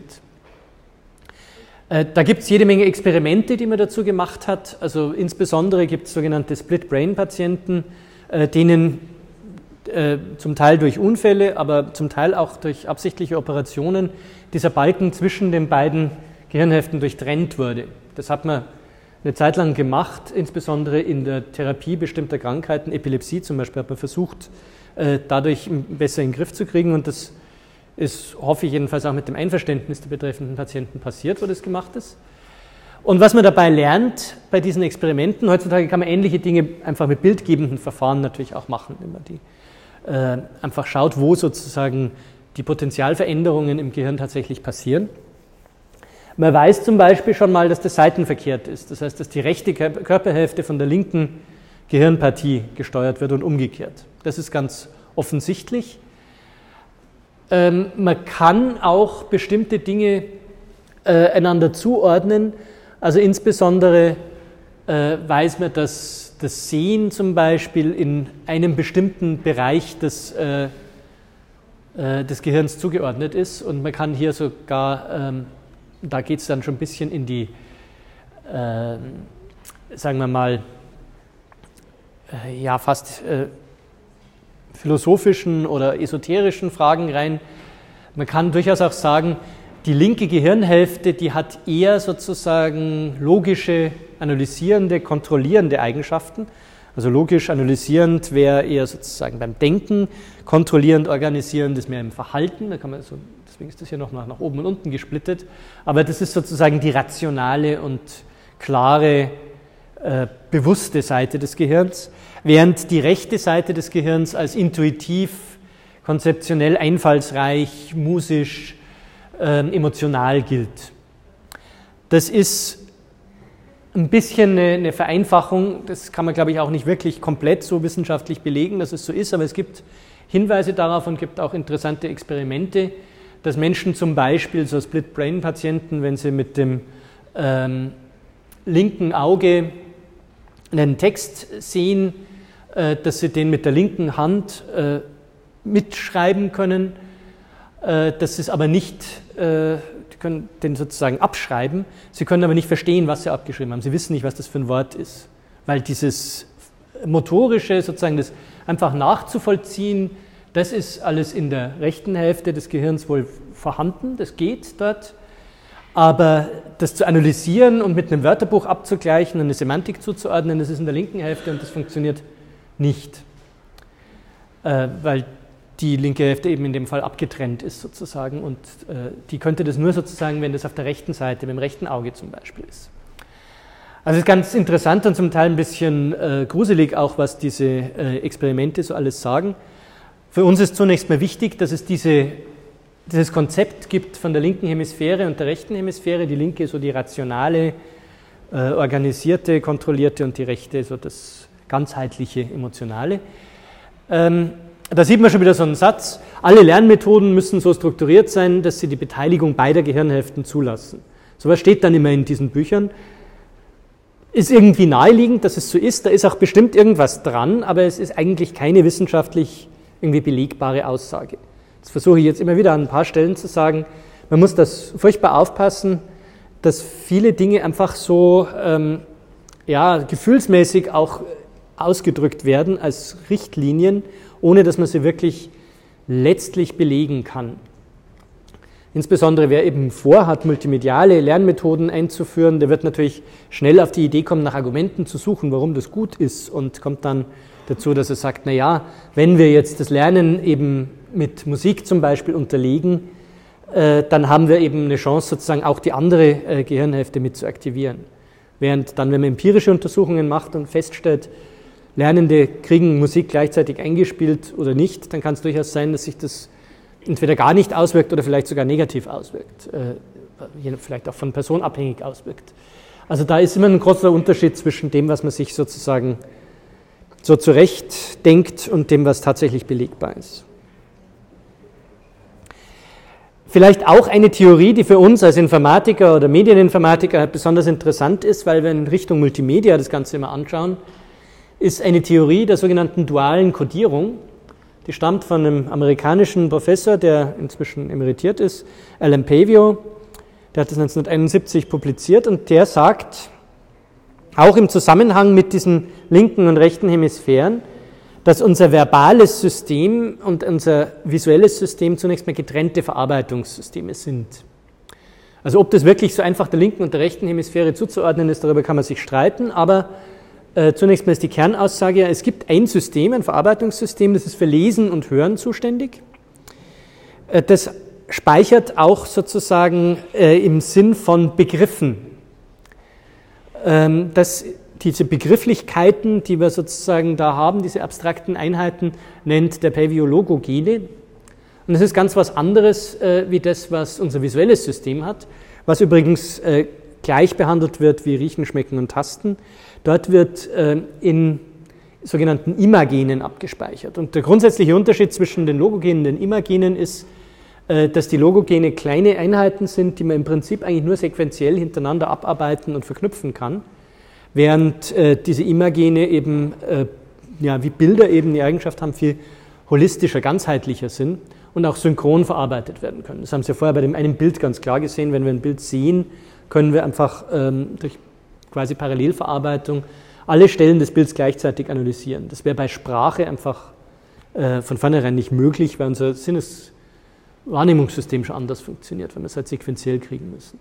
[SPEAKER 1] Da gibt es jede Menge Experimente, die man dazu gemacht hat. Also insbesondere gibt es sogenannte Split-Brain-Patienten, denen zum Teil durch Unfälle, aber zum Teil auch durch absichtliche Operationen dieser Balken zwischen den beiden Gehirnhälften durchtrennt wurde. Das hat man eine Zeit lang gemacht, insbesondere in der Therapie bestimmter Krankheiten, Epilepsie zum Beispiel, hat man versucht, dadurch besser in den Griff zu kriegen, und das ist, hoffe ich jedenfalls, auch mit dem Einverständnis der betreffenden Patienten passiert, wo das gemacht ist. Und was man dabei lernt bei diesen Experimenten, heutzutage kann man ähnliche Dinge einfach mit bildgebenden Verfahren natürlich auch machen, wenn man die einfach schaut, wo sozusagen die Potentialveränderungen im Gehirn tatsächlich passieren. Man weiß zum Beispiel schon mal, dass das seitenverkehrt ist. Das heißt, dass die rechte Körperhälfte von der linken Gehirnpartie gesteuert wird und umgekehrt. Das ist ganz offensichtlich. Man kann auch bestimmte Dinge einander zuordnen. Also insbesondere weiß man, dass das Sehen zum Beispiel in einem bestimmten Bereich des Gehirns zugeordnet ist. Und man kann hier sogar, da geht es dann schon ein bisschen in die, sagen wir mal, ja fast philosophischen oder esoterischen Fragen rein. Man kann durchaus auch sagen, die linke Gehirnhälfte, die hat eher sozusagen logische, analysierende, kontrollierende Eigenschaften. Also logisch analysierend wäre eher sozusagen beim Denken, kontrollierend, organisierend ist mehr im Verhalten. Da kann man so, deswegen ist das hier noch nach oben und unten gesplittet. Aber das ist sozusagen die rationale und klare, bewusste Seite des Gehirns, während die rechte Seite des Gehirns als intuitiv, konzeptionell einfallsreich, musisch, emotional gilt. Das ist ein bisschen eine Vereinfachung, das kann man, glaube ich, auch nicht wirklich komplett so wissenschaftlich belegen, dass es so ist, aber es gibt Hinweise darauf und gibt auch interessante Experimente, dass Menschen zum Beispiel, so Split-Brain-Patienten, wenn sie mit dem linken Auge einen Text sehen, dass sie den mit der linken Hand mitschreiben können, dass sie es aber nicht, die können den sozusagen abschreiben, sie können aber nicht verstehen, was sie abgeschrieben haben, sie wissen nicht, was das für ein Wort ist, weil dieses motorische, sozusagen das einfach nachzuvollziehen, das ist alles in der rechten Hälfte des Gehirns wohl vorhanden, das geht dort, aber das zu analysieren und mit einem Wörterbuch abzugleichen und eine Semantik zuzuordnen, das ist in der linken Hälfte und das funktioniert nicht, weil die linke Hälfte eben in dem Fall abgetrennt ist sozusagen und die könnte das nur sozusagen, wenn das auf der rechten Seite, mit dem rechten Auge zum Beispiel ist. Also es ist ganz interessant und zum Teil ein bisschen gruselig auch, was diese Experimente so alles sagen. Für uns ist zunächst mal wichtig, dass es dieses Konzept gibt von der linken Hemisphäre und der rechten Hemisphäre, die linke so die rationale, organisierte, kontrollierte und die rechte so das ganzheitliche, emotionale. Da sieht man schon wieder so einen Satz, alle Lernmethoden müssen so strukturiert sein, dass sie die Beteiligung beider Gehirnhälften zulassen. So was steht dann immer in diesen Büchern. Ist irgendwie naheliegend, dass es so ist, da ist auch bestimmt irgendwas dran, aber es ist eigentlich keine wissenschaftlich irgendwie belegbare Aussage. Das versuche ich jetzt immer wieder an ein paar Stellen zu sagen, man muss das furchtbar aufpassen, dass viele Dinge einfach so gefühlsmäßig auch ausgedrückt werden als Richtlinien, ohne dass man sie wirklich letztlich belegen kann. Insbesondere wer eben vorhat, multimediale Lernmethoden einzuführen, der wird natürlich schnell auf die Idee kommen, nach Argumenten zu suchen, warum das gut ist, und kommt dann dazu, dass er sagt, naja, wenn wir jetzt das Lernen eben mit Musik zum Beispiel unterlegen, dann haben wir eben eine Chance, sozusagen auch die andere Gehirnhälfte mit zu aktivieren. Während dann, wenn man empirische Untersuchungen macht und feststellt, Lernende kriegen Musik gleichzeitig eingespielt oder nicht, dann kann es durchaus sein, dass sich das entweder gar nicht auswirkt oder vielleicht sogar negativ auswirkt, vielleicht auch von Person abhängig auswirkt. Also da ist immer ein großer Unterschied zwischen dem, was man sich sozusagen so zurecht denkt und dem, was tatsächlich belegbar ist. Vielleicht auch eine Theorie, die für uns als Informatiker oder Medieninformatiker besonders interessant ist, weil wir in Richtung Multimedia das Ganze immer anschauen, ist eine Theorie der sogenannten dualen Codierung. Die stammt von einem amerikanischen Professor, der inzwischen emeritiert ist, Alan Pavio. Der hat das 1971 publiziert und der sagt, auch im Zusammenhang mit diesen linken und rechten Hemisphären, dass unser verbales System und unser visuelles System zunächst mal getrennte Verarbeitungssysteme sind. Also ob das wirklich so einfach der linken und der rechten Hemisphäre zuzuordnen ist, darüber kann man sich streiten, aber zunächst mal ist die Kernaussage, es gibt ein System, ein Verarbeitungssystem, das ist für Lesen und Hören zuständig. Das speichert auch sozusagen im Sinn von Begriffen. Diese Begrifflichkeiten, die wir sozusagen da haben, diese abstrakten Einheiten, nennt der Pavio Logogene. Und das ist ganz was anderes wie das, was unser visuelles System hat, was übrigens gleich behandelt wird wie Riechen, Schmecken und Tasten. Dort wird in sogenannten Imagenen abgespeichert. Und der grundsätzliche Unterschied zwischen den Logogenen und den Imagenen ist, dass die Logogene kleine Einheiten sind, die man im Prinzip eigentlich nur sequenziell hintereinander abarbeiten und verknüpfen kann, während diese Imagene eben, wie Bilder eben die Eigenschaft haben, viel holistischer, ganzheitlicher sind und auch synchron verarbeitet werden können. Das haben Sie ja vorher bei dem einen Bild ganz klar gesehen. Wenn wir ein Bild sehen, können wir einfach durch quasi Parallelverarbeitung alle Stellen des Bilds gleichzeitig analysieren. Das wäre bei Sprache einfach von vornherein nicht möglich, weil unser Sinneswahrnehmungssystem schon anders funktioniert, wenn wir es halt sequenziell kriegen müssen.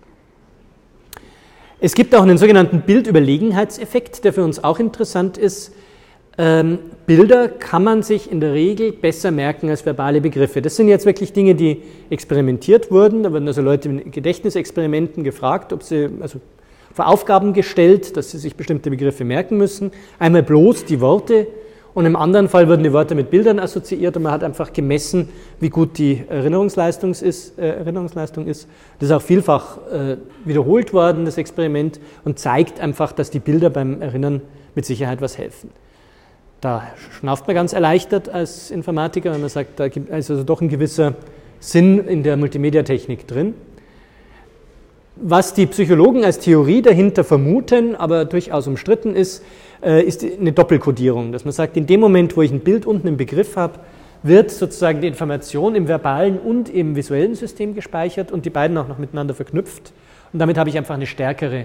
[SPEAKER 1] Es gibt auch einen sogenannten Bildüberlegenheitseffekt, der für uns auch interessant ist. Bilder kann man sich in der Regel besser merken als verbale Begriffe. Das sind jetzt wirklich Dinge, die experimentiert wurden. Da wurden also Leute in Gedächtnisexperimenten gefragt, vor Aufgaben gestellt, dass sie sich bestimmte Begriffe merken müssen. Einmal bloß die Worte und im anderen Fall wurden die Worte mit Bildern assoziiert und man hat einfach gemessen, wie gut die Erinnerungsleistung ist. Das ist auch vielfach wiederholt worden, das Experiment, und zeigt einfach, dass die Bilder beim Erinnern mit Sicherheit was helfen. Da schnauft man ganz erleichtert als Informatiker, wenn man sagt, da ist also doch ein gewisser Sinn in der Multimedia-Technik drin. Was die Psychologen als Theorie dahinter vermuten, aber durchaus umstritten ist eine Doppelkodierung. Dass man sagt, in dem Moment, wo ich ein Bild und einen Begriff habe, wird sozusagen die Information im verbalen und im visuellen System gespeichert und die beiden auch noch miteinander verknüpft. Und damit habe ich einfach eine stärkere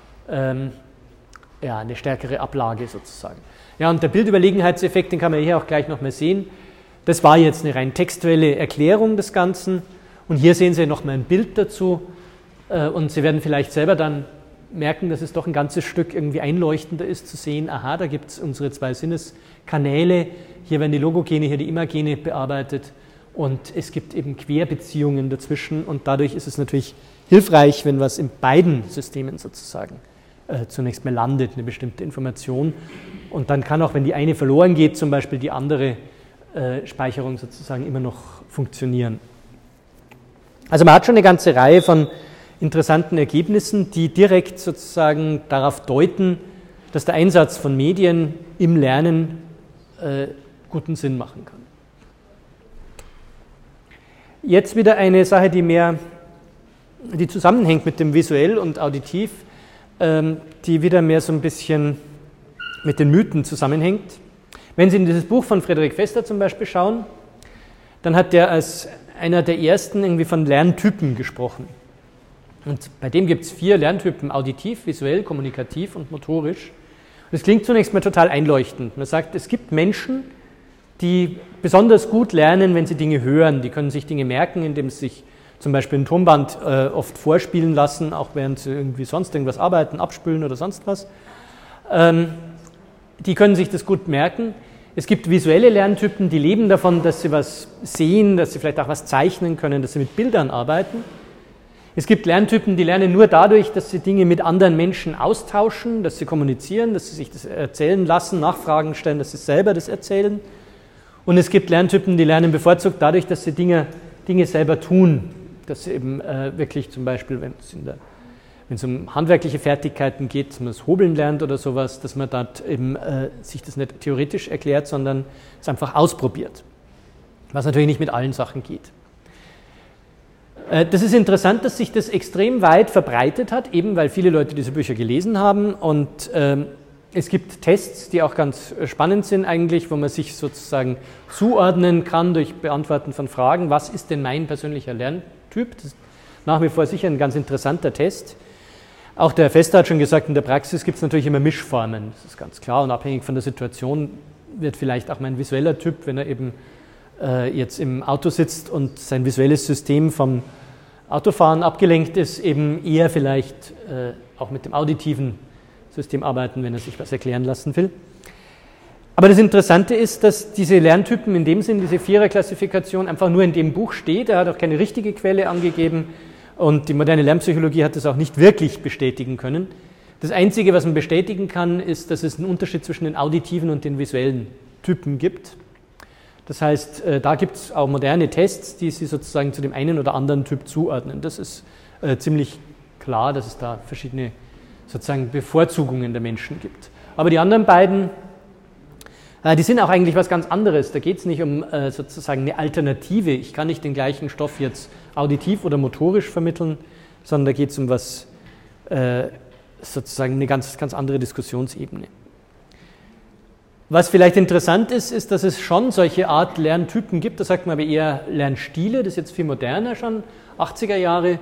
[SPEAKER 1] Ablage sozusagen. Ja, und der Bildüberlegenheitseffekt, den kann man hier auch gleich nochmal sehen. Das war jetzt eine rein textuelle Erklärung des Ganzen. Und hier sehen Sie nochmal ein Bild dazu. Und Sie werden vielleicht selber dann merken, dass es doch ein ganzes Stück irgendwie einleuchtender ist, zu sehen, aha, da gibt es unsere zwei Sinneskanäle, hier werden die Logogene, hier die Imagene bearbeitet und es gibt eben Querbeziehungen dazwischen und dadurch ist es natürlich hilfreich, wenn was in beiden Systemen sozusagen zunächst mal landet, eine bestimmte Information, und dann kann auch, wenn die eine verloren geht, zum Beispiel die andere Speicherung sozusagen immer noch funktionieren. Also man hat schon eine ganze Reihe von interessanten Ergebnissen, die direkt sozusagen darauf deuten, dass der Einsatz von Medien im Lernen guten Sinn machen kann. Jetzt wieder eine Sache, die zusammenhängt mit dem visuell und auditiv, die wieder mehr so ein bisschen mit den Mythen zusammenhängt. Wenn Sie in dieses Buch von Frederik Vester zum Beispiel schauen, dann hat der als einer der ersten irgendwie von Lerntypen gesprochen. Und bei dem gibt es 4 Lerntypen: auditiv, visuell, kommunikativ und motorisch. Und das klingt zunächst mal total einleuchtend. Man sagt, es gibt Menschen, die besonders gut lernen, wenn sie Dinge hören. Die können sich Dinge merken, indem sie sich zum Beispiel ein Tonband oft vorspielen lassen, auch während sie irgendwie sonst irgendwas arbeiten, abspülen oder sonst was. Die können sich das gut merken. Es gibt visuelle Lerntypen, die leben davon, dass sie was sehen, dass sie vielleicht auch was zeichnen können, dass sie mit Bildern arbeiten. Es gibt Lerntypen, die lernen nur dadurch, dass sie Dinge mit anderen Menschen austauschen, dass sie kommunizieren, dass sie sich das erzählen lassen, Nachfragen stellen, dass sie selber das erzählen. Und es gibt Lerntypen, die lernen bevorzugt dadurch, dass sie Dinge selber tun, dass sie eben wirklich zum Beispiel, wenn es um handwerkliche Fertigkeiten geht, dass man das Hobeln lernt oder sowas, dass man dort eben sich das nicht theoretisch erklärt, sondern es einfach ausprobiert. Was natürlich nicht mit allen Sachen geht. Das ist interessant, dass sich das extrem weit verbreitet hat, eben weil viele Leute diese Bücher gelesen haben und es gibt Tests, die auch ganz spannend sind eigentlich, wo man sich sozusagen zuordnen kann durch Beantworten von Fragen, was ist denn mein persönlicher Lerntyp? Das ist nach wie vor sicher ein ganz interessanter Test. Auch der Fester hat schon gesagt, in der Praxis gibt es natürlich immer Mischformen, das ist ganz klar und abhängig von der Situation wird vielleicht auch mein visueller Typ, wenn er eben jetzt im Auto sitzt und sein visuelles System vom Autofahren abgelenkt ist, eben eher vielleicht auch mit dem auditiven System arbeiten, wenn er sich was erklären lassen will. Aber das Interessante ist, dass diese Lerntypen in dem Sinn, diese Viererklassifikation einfach nur in dem Buch steht. Er hat auch keine richtige Quelle angegeben und die moderne Lernpsychologie hat das auch nicht wirklich bestätigen können. Das Einzige, was man bestätigen kann, ist, dass es einen Unterschied zwischen den auditiven und den visuellen Typen gibt. Das heißt, da gibt es auch moderne Tests, die sie sozusagen zu dem einen oder anderen Typ zuordnen. Das ist ziemlich klar, dass es da verschiedene sozusagen Bevorzugungen der Menschen gibt. Aber die anderen beiden, die sind auch eigentlich was ganz anderes. Da geht es nicht um sozusagen eine Alternative. Ich kann nicht den gleichen Stoff jetzt auditiv oder motorisch vermitteln, sondern da geht es um was, sozusagen eine ganz andere Diskussionsebene. Was vielleicht interessant ist, ist, dass es schon solche Art Lerntypen gibt. Da sagt man aber eher Lernstile, das ist jetzt viel moderner schon, 80er Jahre,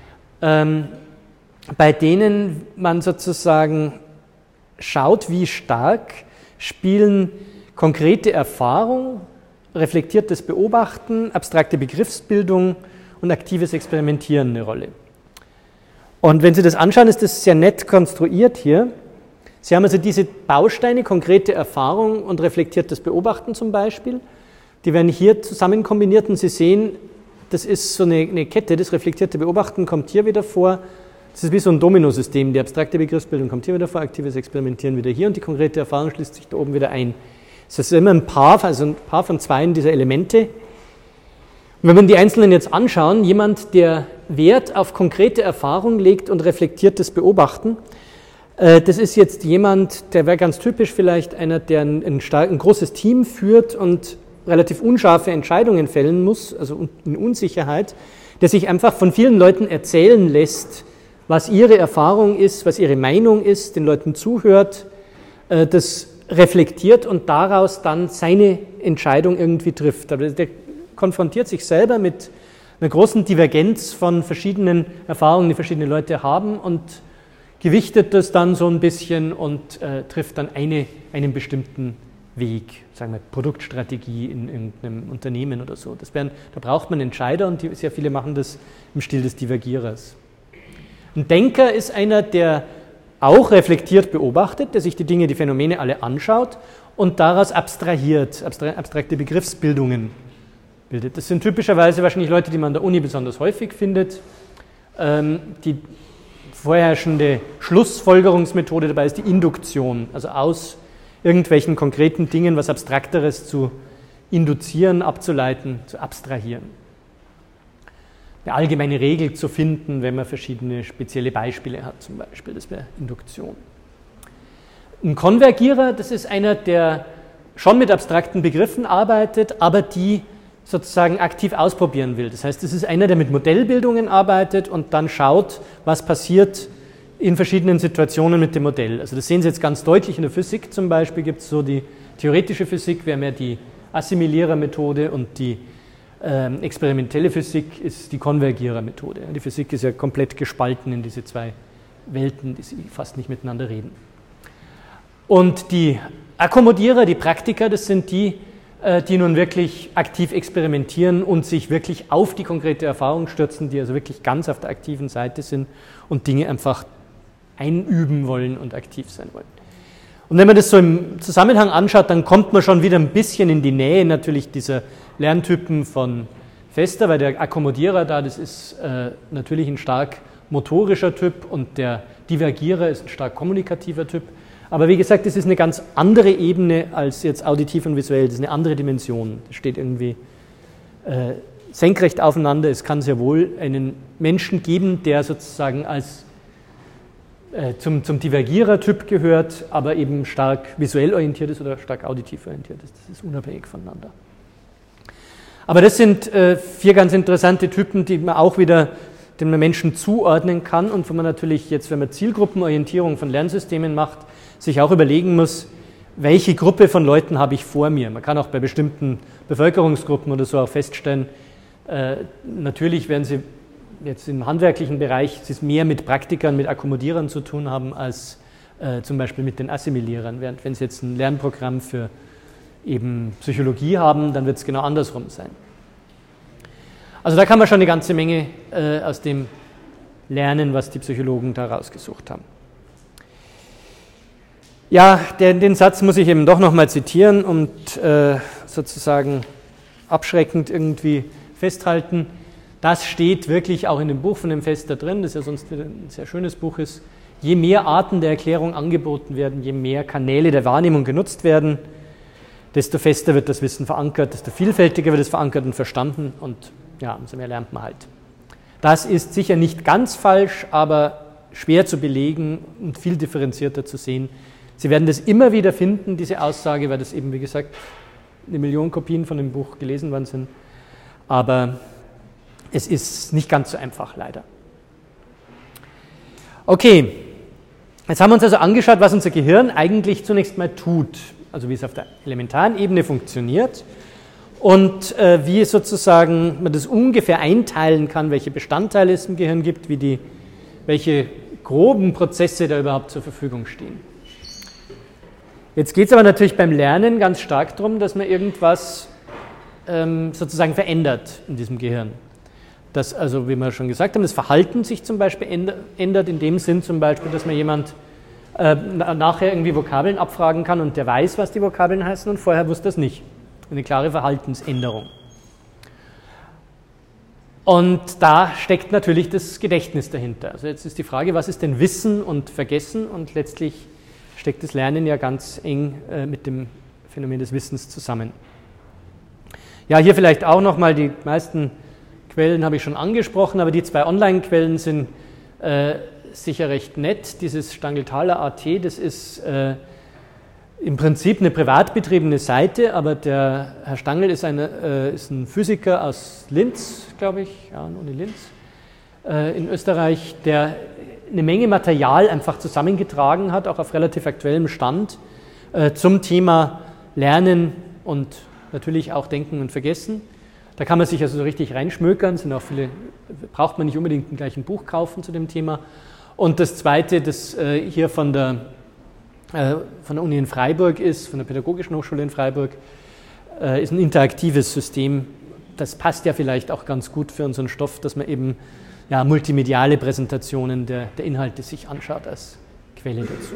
[SPEAKER 1] bei denen man sozusagen schaut, wie stark spielen konkrete Erfahrung, reflektiertes Beobachten, abstrakte Begriffsbildung und aktives Experimentieren eine Rolle. Und wenn Sie das anschauen, ist das sehr nett konstruiert hier. Sie haben also diese Bausteine, konkrete Erfahrung und reflektiertes Beobachten zum Beispiel, die werden hier zusammen kombiniert und Sie sehen, das ist so eine Kette, das reflektierte Beobachten kommt hier wieder vor. Das ist wie so ein Dominosystem, die abstrakte Begriffsbildung kommt hier wieder vor, aktives Experimentieren wieder hier und die konkrete Erfahrung schließt sich da oben wieder ein. Das ist immer ein Paar, also ein Paar von zweien dieser Elemente. Und wenn wir die einzelnen jetzt anschauen, jemand, der Wert auf konkrete Erfahrung legt und reflektiertes Beobachten, das ist jetzt jemand, der wäre ganz typisch vielleicht einer, der ein großes Team führt und relativ unscharfe Entscheidungen fällen muss, also in Unsicherheit, der sich einfach von vielen Leuten erzählen lässt, was ihre Erfahrung ist, was ihre Meinung ist, den Leuten zuhört, das reflektiert und daraus dann seine Entscheidung irgendwie trifft. Aber der konfrontiert sich selber mit einer großen Divergenz von verschiedenen Erfahrungen, die verschiedene Leute haben und gewichtet das dann so ein bisschen und trifft dann einen bestimmten Weg, sagen wir Produktstrategie in irgendeinem Unternehmen oder so. Da braucht man Entscheider und sehr viele machen das im Stil des Divergierers. Ein Denker ist einer, der auch reflektiert beobachtet, der sich die Dinge, die Phänomene alle anschaut und daraus abstrahiert, abstrakte Begriffsbildungen bildet. Das sind typischerweise wahrscheinlich Leute, die man an der Uni besonders häufig findet. Die vorherrschende Schlussfolgerungsmethode dabei ist die Induktion, also aus irgendwelchen konkreten Dingen was Abstrakteres zu induzieren, abzuleiten, zu abstrahieren. Eine allgemeine Regel zu finden, wenn man verschiedene spezielle Beispiele hat, zum Beispiel, das wäre Induktion. Ein Konvergierer, das ist einer, der schon mit abstrakten Begriffen arbeitet, aber die sozusagen aktiv ausprobieren will. Das heißt, das ist einer, der mit Modellbildungen arbeitet und dann schaut, was passiert in verschiedenen Situationen mit dem Modell. Also das sehen Sie jetzt ganz deutlich in der Physik zum Beispiel, gibt es so die theoretische Physik, wäre mehr die Assimilierermethode und die experimentelle Physik ist die Konvergierermethode. Die Physik ist ja komplett gespalten in diese zwei Welten, die fast nicht miteinander reden. Und die Akkommodierer, die Praktiker, das sind die, die nun wirklich aktiv experimentieren und sich wirklich auf die konkrete Erfahrung stürzen, die also wirklich ganz auf der aktiven Seite sind und Dinge einfach einüben wollen und aktiv sein wollen. Und wenn man das so im Zusammenhang anschaut, dann kommt man schon wieder ein bisschen in die Nähe natürlich dieser Lerntypen von Vester, weil der Akkommodierer da, das ist natürlich ein stark motorischer Typ und der Divergierer ist ein stark kommunikativer Typ. Aber wie gesagt, das ist eine ganz andere Ebene als jetzt auditiv und visuell, das ist eine andere Dimension. Das steht irgendwie senkrecht aufeinander. Es kann sehr wohl einen Menschen geben, der sozusagen als zum Divergierer-Typ gehört, aber eben stark visuell orientiert ist oder stark auditiv orientiert ist. Das ist unabhängig voneinander. Aber das sind 4 ganz interessante Typen, die man auch wieder den man Menschen zuordnen kann und wo man natürlich jetzt, wenn man Zielgruppenorientierung von Lernsystemen macht, sich auch überlegen muss, welche Gruppe von Leuten habe ich vor mir. Man kann auch bei bestimmten Bevölkerungsgruppen oder so auch feststellen, natürlich werden sie jetzt im handwerklichen Bereich mehr mit Praktikern, mit Akkommodierern zu tun haben, als zum Beispiel mit den Assimilierern. Während wenn sie jetzt ein Lernprogramm für eben Psychologie haben, dann wird es genau andersrum sein. Also da kann man schon eine ganze Menge aus dem lernen, was die Psychologen da rausgesucht haben. Ja, den Satz muss ich eben doch nochmal zitieren und sozusagen abschreckend irgendwie festhalten. Das steht wirklich auch in dem Buch von dem Vester drin, das ja sonst wieder ein sehr schönes Buch ist. Je mehr Arten der Erklärung angeboten werden, je mehr Kanäle der Wahrnehmung genutzt werden, desto fester wird das Wissen verankert, desto vielfältiger wird es verankert und verstanden und ja, umso mehr lernt man halt. Das ist sicher nicht ganz falsch, aber schwer zu belegen und viel differenzierter zu sehen. Sie werden das immer wieder finden, diese Aussage, weil das eben, wie gesagt, 1 Million Kopien von dem Buch gelesen worden sind. Aber es ist nicht ganz so einfach, leider. Okay, jetzt haben wir uns also angeschaut, was unser Gehirn eigentlich zunächst mal tut, also wie es auf der elementaren Ebene funktioniert und wie es sozusagen man das ungefähr einteilen kann, welche Bestandteile es im Gehirn gibt, welche groben Prozesse da überhaupt zur Verfügung stehen. Jetzt geht es aber natürlich beim Lernen ganz stark darum, dass man irgendwas sozusagen verändert in diesem Gehirn. Dass also, wie wir schon gesagt haben, das Verhalten sich zum Beispiel ändert, in dem Sinn zum Beispiel, dass man jemand nachher irgendwie Vokabeln abfragen kann und der weiß, was die Vokabeln heißen und vorher wusste das nicht. Eine klare Verhaltensänderung. Und da steckt natürlich das Gedächtnis dahinter. Also jetzt ist die Frage, was ist denn Wissen und Vergessen? Und letztlich steckt das Lernen ja ganz eng mit dem Phänomen des Wissens zusammen. Ja, hier vielleicht auch nochmal, die meisten Quellen habe ich schon angesprochen, aber die 2 Online-Quellen sind sicher recht nett. Dieses Stangelthaler.at, das ist im Prinzip eine privat betriebene Seite, aber der Herr Stangl ist ein Physiker aus Linz, glaube ich, ja, an Uni Linz, in Österreich, der eine Menge Material einfach zusammengetragen hat, auch auf relativ aktuellem Stand, zum Thema Lernen und natürlich auch Denken und Vergessen. Da kann man sich also so richtig reinschmökern, sind auch viele, braucht man nicht unbedingt gleich ein Buch kaufen zu dem Thema. Und das Zweite, das hier von der Uni in Freiburg ist, von der Pädagogischen Hochschule in Freiburg, ist ein interaktives System. Das passt ja vielleicht auch ganz gut für unseren Stoff, dass man eben ja, multimediale Präsentationen der Inhalte sich anschaut als Quelle dazu.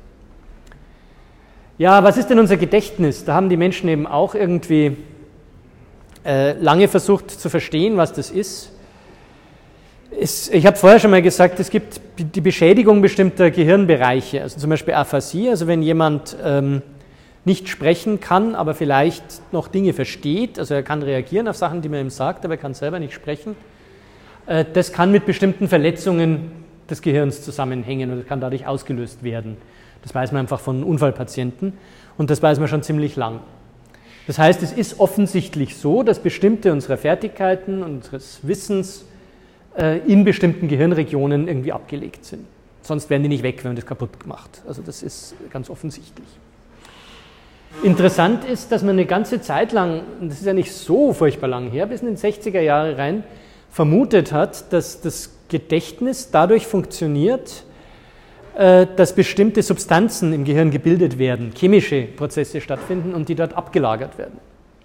[SPEAKER 1] Ja, was ist denn unser Gedächtnis? Da haben die Menschen eben auch irgendwie lange versucht zu verstehen, was das ist. Ich habe vorher schon mal gesagt, es gibt die Beschädigung bestimmter Gehirnbereiche, also zum Beispiel Aphasie, also wenn jemand nicht sprechen kann, aber vielleicht noch Dinge versteht, also er kann reagieren auf Sachen, die man ihm sagt, aber er kann selber nicht sprechen. Das kann mit bestimmten Verletzungen des Gehirns zusammenhängen oder kann dadurch ausgelöst werden. Das weiß man einfach von Unfallpatienten und das weiß man schon ziemlich lang. Das heißt, es ist offensichtlich so, dass bestimmte unserer Fertigkeiten, unseres Wissens in bestimmten Gehirnregionen irgendwie abgelegt sind. Sonst wären die nicht weg, wenn man das kaputt macht. Also das ist ganz offensichtlich. Interessant ist, dass man eine ganze Zeit lang, und das ist ja nicht so furchtbar lang her, bis in den 60er Jahre rein, vermutet hat, dass das Gedächtnis dadurch funktioniert, dass bestimmte Substanzen im Gehirn gebildet werden, chemische Prozesse stattfinden und die dort abgelagert werden.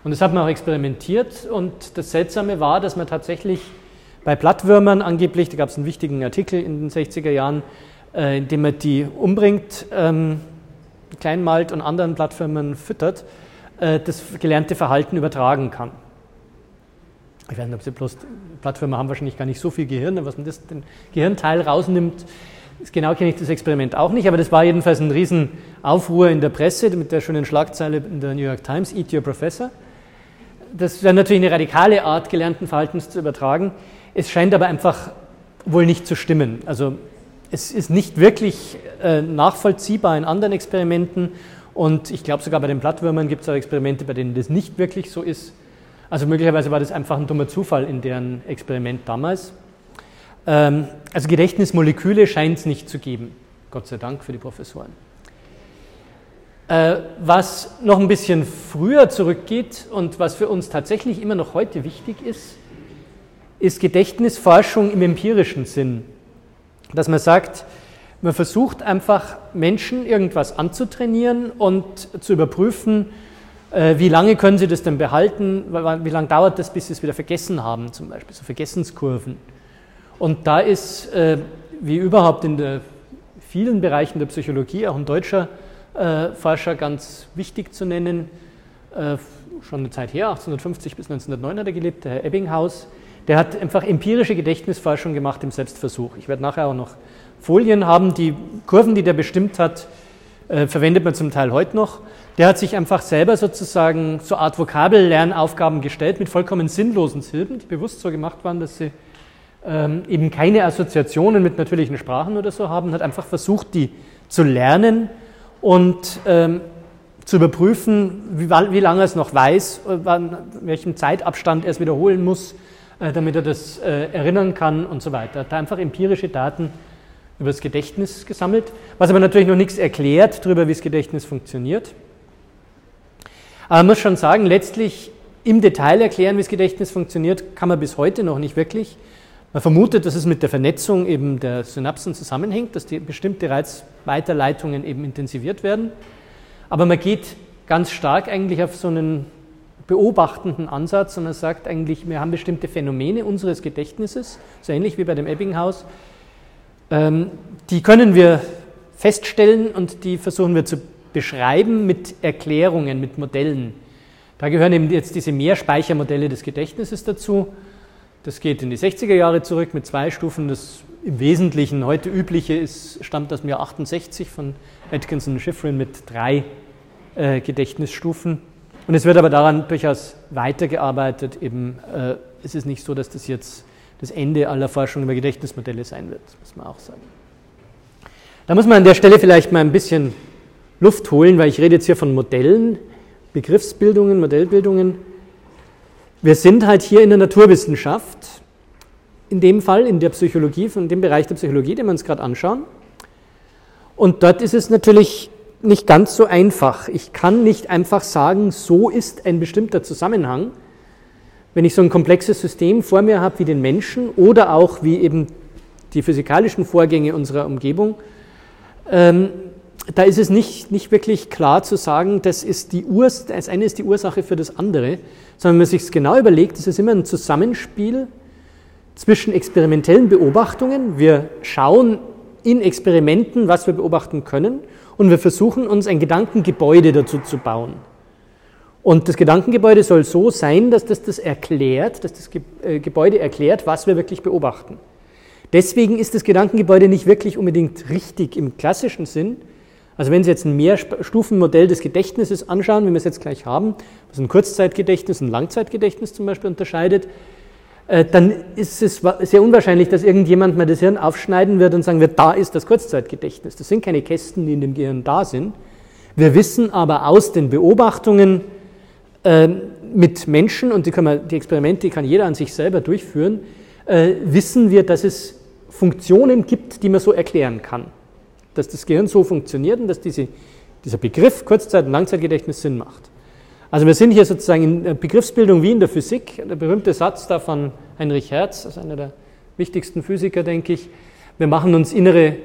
[SPEAKER 1] Und das hat man auch experimentiert und das Seltsame war, dass man tatsächlich bei Blattwürmern angeblich, da gab es einen wichtigen Artikel in den 60er Jahren, in dem man die umbringt, Kleinmalt und anderen Blattwürmern füttert, das gelernte Verhalten übertragen kann. Ich weiß nicht, ob sie bloß, Blattwürmer haben wahrscheinlich gar nicht so viel Gehirn, aber was man das, den Gehirnteil rausnimmt, genau kenne ich das Experiment auch nicht, aber das war jedenfalls ein Riesenaufruhr in der Presse mit der schönen Schlagzeile in der New York Times, Eat Your Professor. Das wäre natürlich eine radikale Art, gelernten Verhaltens zu übertragen. Es scheint aber einfach wohl nicht zu stimmen. Also es ist nicht wirklich nachvollziehbar in anderen Experimenten und ich glaube sogar bei den Blattwürmern gibt es auch Experimente, bei denen das nicht wirklich so ist. Also möglicherweise war das einfach ein dummer Zufall in deren Experiment damals. Also Gedächtnismoleküle scheint es nicht zu geben. Gott sei Dank für die Professoren. Was noch ein bisschen früher zurückgeht und was für uns tatsächlich immer noch heute wichtig ist, ist Gedächtnisforschung im empirischen Sinn. Dass man sagt, man versucht einfach Menschen irgendwas anzutrainieren und zu überprüfen, wie lange können sie das denn behalten, wie lange dauert das, bis sie es wieder vergessen haben, zum Beispiel, so Vergessenskurven. Und da ist, wie überhaupt in vielen Bereichen der Psychologie, auch ein deutscher Forscher ganz wichtig zu nennen, schon eine Zeit her, 1850 bis 1909 hat er gelebt, der Herr Ebbinghaus, der hat einfach empirische Gedächtnisforschung gemacht im Selbstversuch. Ich werde nachher auch noch Folien haben, die Kurven, die der bestimmt hat, verwendet man zum Teil heute noch. Der hat sich einfach selber sozusagen so eine Art Vokabellernaufgaben gestellt mit vollkommen sinnlosen Silben, die bewusst so gemacht waren, dass sie eben keine Assoziationen mit natürlichen Sprachen oder so haben, hat einfach versucht, die zu lernen und zu überprüfen, wie lange er es noch weiß, in welchem Zeitabstand er es wiederholen muss, damit er das erinnern kann und so weiter. Er hat da einfach empirische Daten über das Gedächtnis gesammelt, was aber natürlich noch nichts erklärt darüber, wie das Gedächtnis funktioniert. Aber man muss schon sagen, letztlich im Detail erklären, wie das Gedächtnis funktioniert, kann man bis heute noch nicht wirklich. Man vermutet, dass es mit der Vernetzung eben der Synapsen zusammenhängt, dass die bestimmte Reizweiterleitungen eben intensiviert werden. Aber man geht ganz stark eigentlich auf so einen beobachtenden Ansatz und man sagt eigentlich, wir haben bestimmte Phänomene unseres Gedächtnisses, so ähnlich wie bei dem Ebbinghaus, die können wir feststellen und die versuchen wir zu beschreiben mit Erklärungen, mit Modellen. Da gehören eben jetzt diese Mehrspeichermodelle des Gedächtnisses dazu. Das geht in die 60er Jahre zurück mit 2 Stufen. Das im Wesentlichen heute übliche stammt aus dem Jahr 68 von Atkinson und Shiffrin mit 3 Gedächtnisstufen. Und es wird aber daran durchaus weitergearbeitet. Eben, es ist nicht so, dass das jetzt das Ende aller Forschung über Gedächtnismodelle sein wird, muss man auch sagen. Da muss man an der Stelle vielleicht mal ein bisschen Luft holen, weil ich rede jetzt hier von Modellen, Begriffsbildungen, Modellbildungen. Wir sind halt hier in der Naturwissenschaft, in dem Fall in der Psychologie, von dem Bereich der Psychologie, den wir uns gerade anschauen. Und dort ist es natürlich nicht ganz so einfach. Ich kann nicht einfach sagen, so ist ein bestimmter Zusammenhang. Wenn ich so ein komplexes System vor mir habe wie den Menschen oder auch wie eben die physikalischen Vorgänge unserer Umgebung, da ist es nicht wirklich klar zu sagen, das eine ist die Ursache für das andere, sondern wenn man sich es genau überlegt, ist es immer ein Zusammenspiel zwischen experimentellen Beobachtungen. Wir schauen in Experimenten, was wir beobachten können, und wir versuchen uns ein Gedankengebäude dazu zu bauen. Und das Gedankengebäude soll so sein, dass das erklärt, dass das Gebäude erklärt, was wir wirklich beobachten. Deswegen ist das Gedankengebäude nicht wirklich unbedingt richtig im klassischen Sinn. Also wenn Sie jetzt ein Mehrstufenmodell des Gedächtnisses anschauen, wie wir es jetzt gleich haben, was ein Kurzzeitgedächtnis und ein Langzeitgedächtnis zum Beispiel unterscheidet, dann ist es sehr unwahrscheinlich, dass irgendjemand mal das Hirn aufschneiden wird und sagen wird, da ist das Kurzzeitgedächtnis. Das sind keine Kästen, die in dem Gehirn da sind. Wir wissen aber aus den Beobachtungen mit Menschen, und die Experimente kann jeder an sich selber durchführen, wissen wir, dass es Funktionen gibt, die man so erklären kann. Dass das Gehirn so funktioniert und dass dieser Begriff Kurzzeit- und Langzeitgedächtnis Sinn macht. Also wir sind hier sozusagen in der Begriffsbildung wie in der Physik. Der berühmte Satz da von Heinrich Hertz, also einer der wichtigsten Physiker, denke ich, wir machen uns innere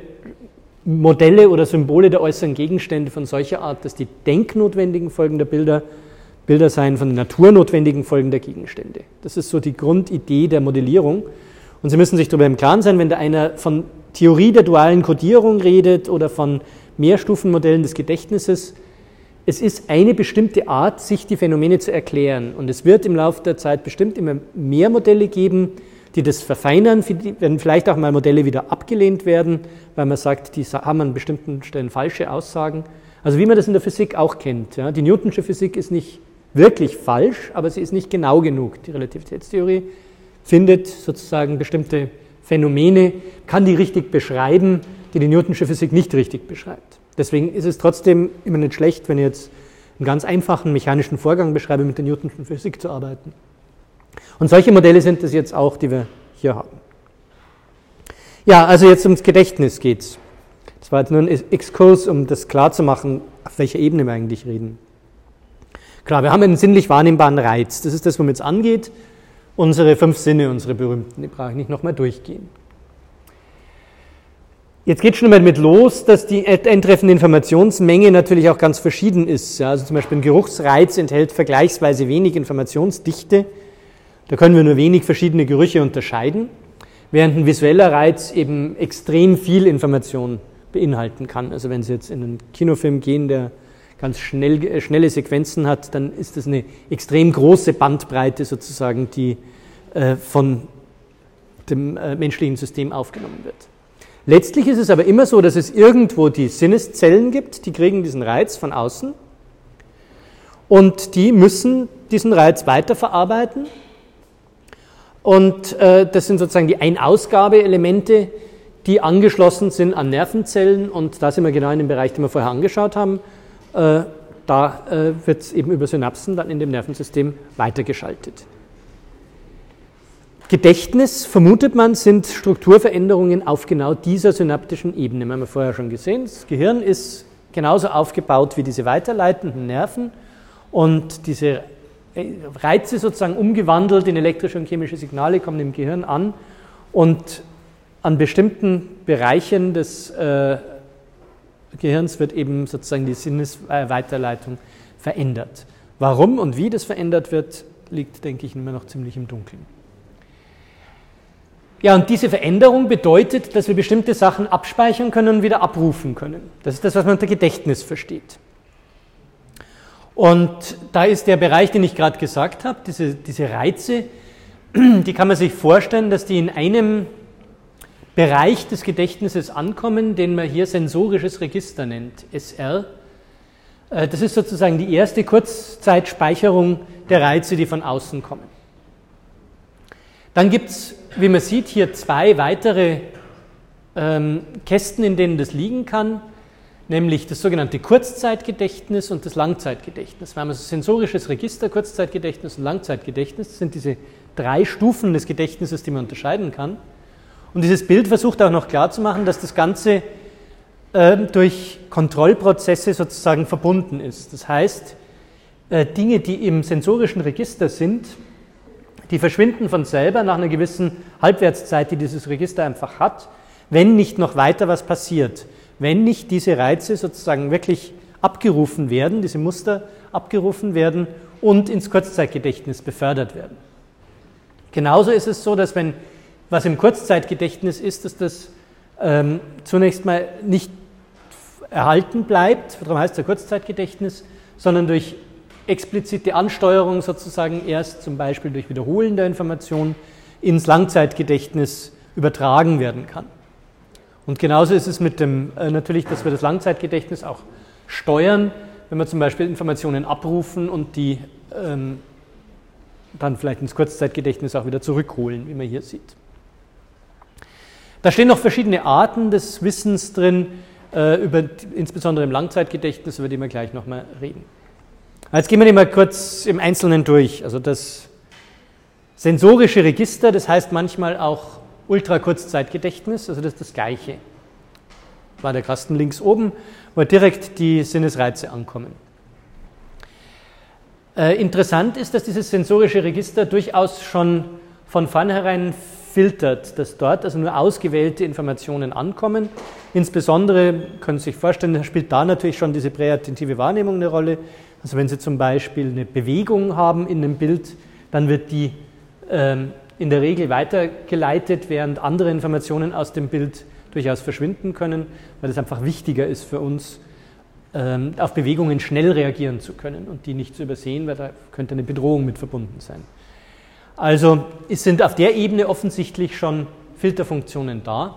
[SPEAKER 1] Modelle oder Symbole der äußeren Gegenstände von solcher Art, dass die denknotwendigen Folgen der Bilder Bilder sein von den naturnotwendigen Folgen der Gegenstände. Das ist so die Grundidee der Modellierung. Und Sie müssen sich darüber im Klaren sein, wenn da einer von Theorie der dualen Kodierung redet oder von Mehrstufenmodellen des Gedächtnisses, es ist eine bestimmte Art, sich die Phänomene zu erklären. Und es wird im Laufe der Zeit bestimmt immer mehr Modelle geben, die das verfeinern, werden vielleicht auch mal Modelle wieder abgelehnt werden, weil man sagt, die haben an bestimmten Stellen falsche Aussagen. Also wie man das in der Physik auch kennt. Ja. Die Newtonsche Physik ist nicht wirklich falsch, aber sie ist nicht genau genug. Die Relativitätstheorie findet sozusagen bestimmte Phänomene, kann die richtig beschreiben, die Newtonsche Physik nicht richtig beschreibt. Deswegen ist es trotzdem immer nicht schlecht, wenn ich jetzt einen ganz einfachen mechanischen Vorgang beschreibe, mit der Newtonschen Physik zu arbeiten. Und solche Modelle sind es jetzt auch, die wir hier haben. Ja, also jetzt ums Gedächtnis geht es. Das war jetzt nur ein Exkurs, um das klarzumachen, auf welcher Ebene wir eigentlich reden. Klar, wir haben einen sinnlich wahrnehmbaren Reiz. Das ist das, womit es angeht. Unsere 5 Sinne, unsere berühmten, die brauche ich nicht nochmal durchgehen. Jetzt geht schon mal mit los, dass die eintreffende Informationsmenge natürlich auch ganz verschieden ist. Ja, also zum Beispiel ein Geruchsreiz enthält vergleichsweise wenig Informationsdichte. Da können wir nur wenig verschiedene Gerüche unterscheiden, während ein visueller Reiz eben extrem viel Information beinhalten kann. Also wenn Sie jetzt in einen Kinofilm gehen, der ganz schnelle Sequenzen hat, dann ist das eine extrem große Bandbreite sozusagen, die von dem menschlichen System aufgenommen wird. Letztlich ist es aber immer so, dass es irgendwo die Sinneszellen gibt, die kriegen diesen Reiz von außen und die müssen diesen Reiz weiterverarbeiten. Und das sind sozusagen die Ein-Ausgabe-Elemente, die angeschlossen sind an Nervenzellen. Und da sind wir genau in dem Bereich, den wir vorher angeschaut haben. Da wird es eben über Synapsen dann in dem Nervensystem weitergeschaltet. Gedächtnis, vermutet man, sind Strukturveränderungen auf genau dieser synaptischen Ebene. Das haben wir vorher schon gesehen. Das Gehirn ist genauso aufgebaut wie diese weiterleitenden Nerven. Und diese Reize sozusagen umgewandelt in elektrische und chemische Signale kommen im Gehirn an und an bestimmten Bereichen des Gehirns wird eben sozusagen die Sinnesweiterleitung verändert. Warum und wie das verändert wird, liegt, denke ich, immer noch ziemlich im Dunkeln. Ja, und diese Veränderung bedeutet, dass wir bestimmte Sachen abspeichern können und wieder abrufen können. Das ist das, was man unter Gedächtnis versteht. Und da ist der Bereich, den ich gerade gesagt habe, diese Reize, die kann man sich vorstellen, dass die in einem Bereich des Gedächtnisses ankommen, den man hier sensorisches Register nennt, SR. Das ist sozusagen die erste Kurzzeitspeicherung der Reize, die von außen kommen. Dann gibt es, wie man sieht, hier 2 weitere Kästen, in denen das liegen kann, nämlich das sogenannte Kurzzeitgedächtnis und das Langzeitgedächtnis. Wir haben also sensorisches Register, Kurzzeitgedächtnis und Langzeitgedächtnis. Das sind diese 3 Stufen des Gedächtnisses, die man unterscheiden kann. Und dieses Bild versucht auch noch klarzumachen, dass das Ganze durch Kontrollprozesse sozusagen verbunden ist. Das heißt, Dinge, die im sensorischen Register sind, die verschwinden von selber nach einer gewissen Halbwertszeit, die dieses Register einfach hat, wenn nicht noch weiter was passiert. Wenn nicht diese Reize sozusagen wirklich abgerufen werden, diese Muster abgerufen werden und ins Kurzzeitgedächtnis befördert werden. Genauso ist es so, dass wenn was im Kurzzeitgedächtnis ist, dass das zunächst mal nicht erhalten bleibt, darum heißt es ja Kurzzeitgedächtnis, sondern durch explizite Ansteuerung sozusagen erst zum Beispiel durch Wiederholen der Information ins Langzeitgedächtnis übertragen werden kann. Und genauso ist es mit dem, natürlich, dass wir das Langzeitgedächtnis auch steuern, wenn wir zum Beispiel Informationen abrufen und die dann vielleicht ins Kurzzeitgedächtnis auch wieder zurückholen, wie man hier sieht. Da stehen noch verschiedene Arten des Wissens drin, insbesondere im Langzeitgedächtnis, über die wir gleich nochmal reden. Jetzt gehen wir die mal kurz im Einzelnen durch. Also das sensorische Register, das heißt manchmal auch Ultrakurzzeitgedächtnis, also das ist das Gleiche. War der Kasten links oben, wo direkt die Sinnesreize ankommen. Interessant ist, dass dieses sensorische Register durchaus schon von vornherein filtert, dass dort also nur ausgewählte Informationen ankommen. Insbesondere, können Sie sich vorstellen, spielt da natürlich schon diese präattentive Wahrnehmung eine Rolle. Also wenn Sie zum Beispiel eine Bewegung haben in einem Bild, dann wird die in der Regel weitergeleitet, während andere Informationen aus dem Bild durchaus verschwinden können, weil es einfach wichtiger ist für uns, auf Bewegungen schnell reagieren zu können und die nicht zu übersehen, weil da könnte eine Bedrohung mit verbunden sein. Also es sind auf der Ebene offensichtlich schon Filterfunktionen da.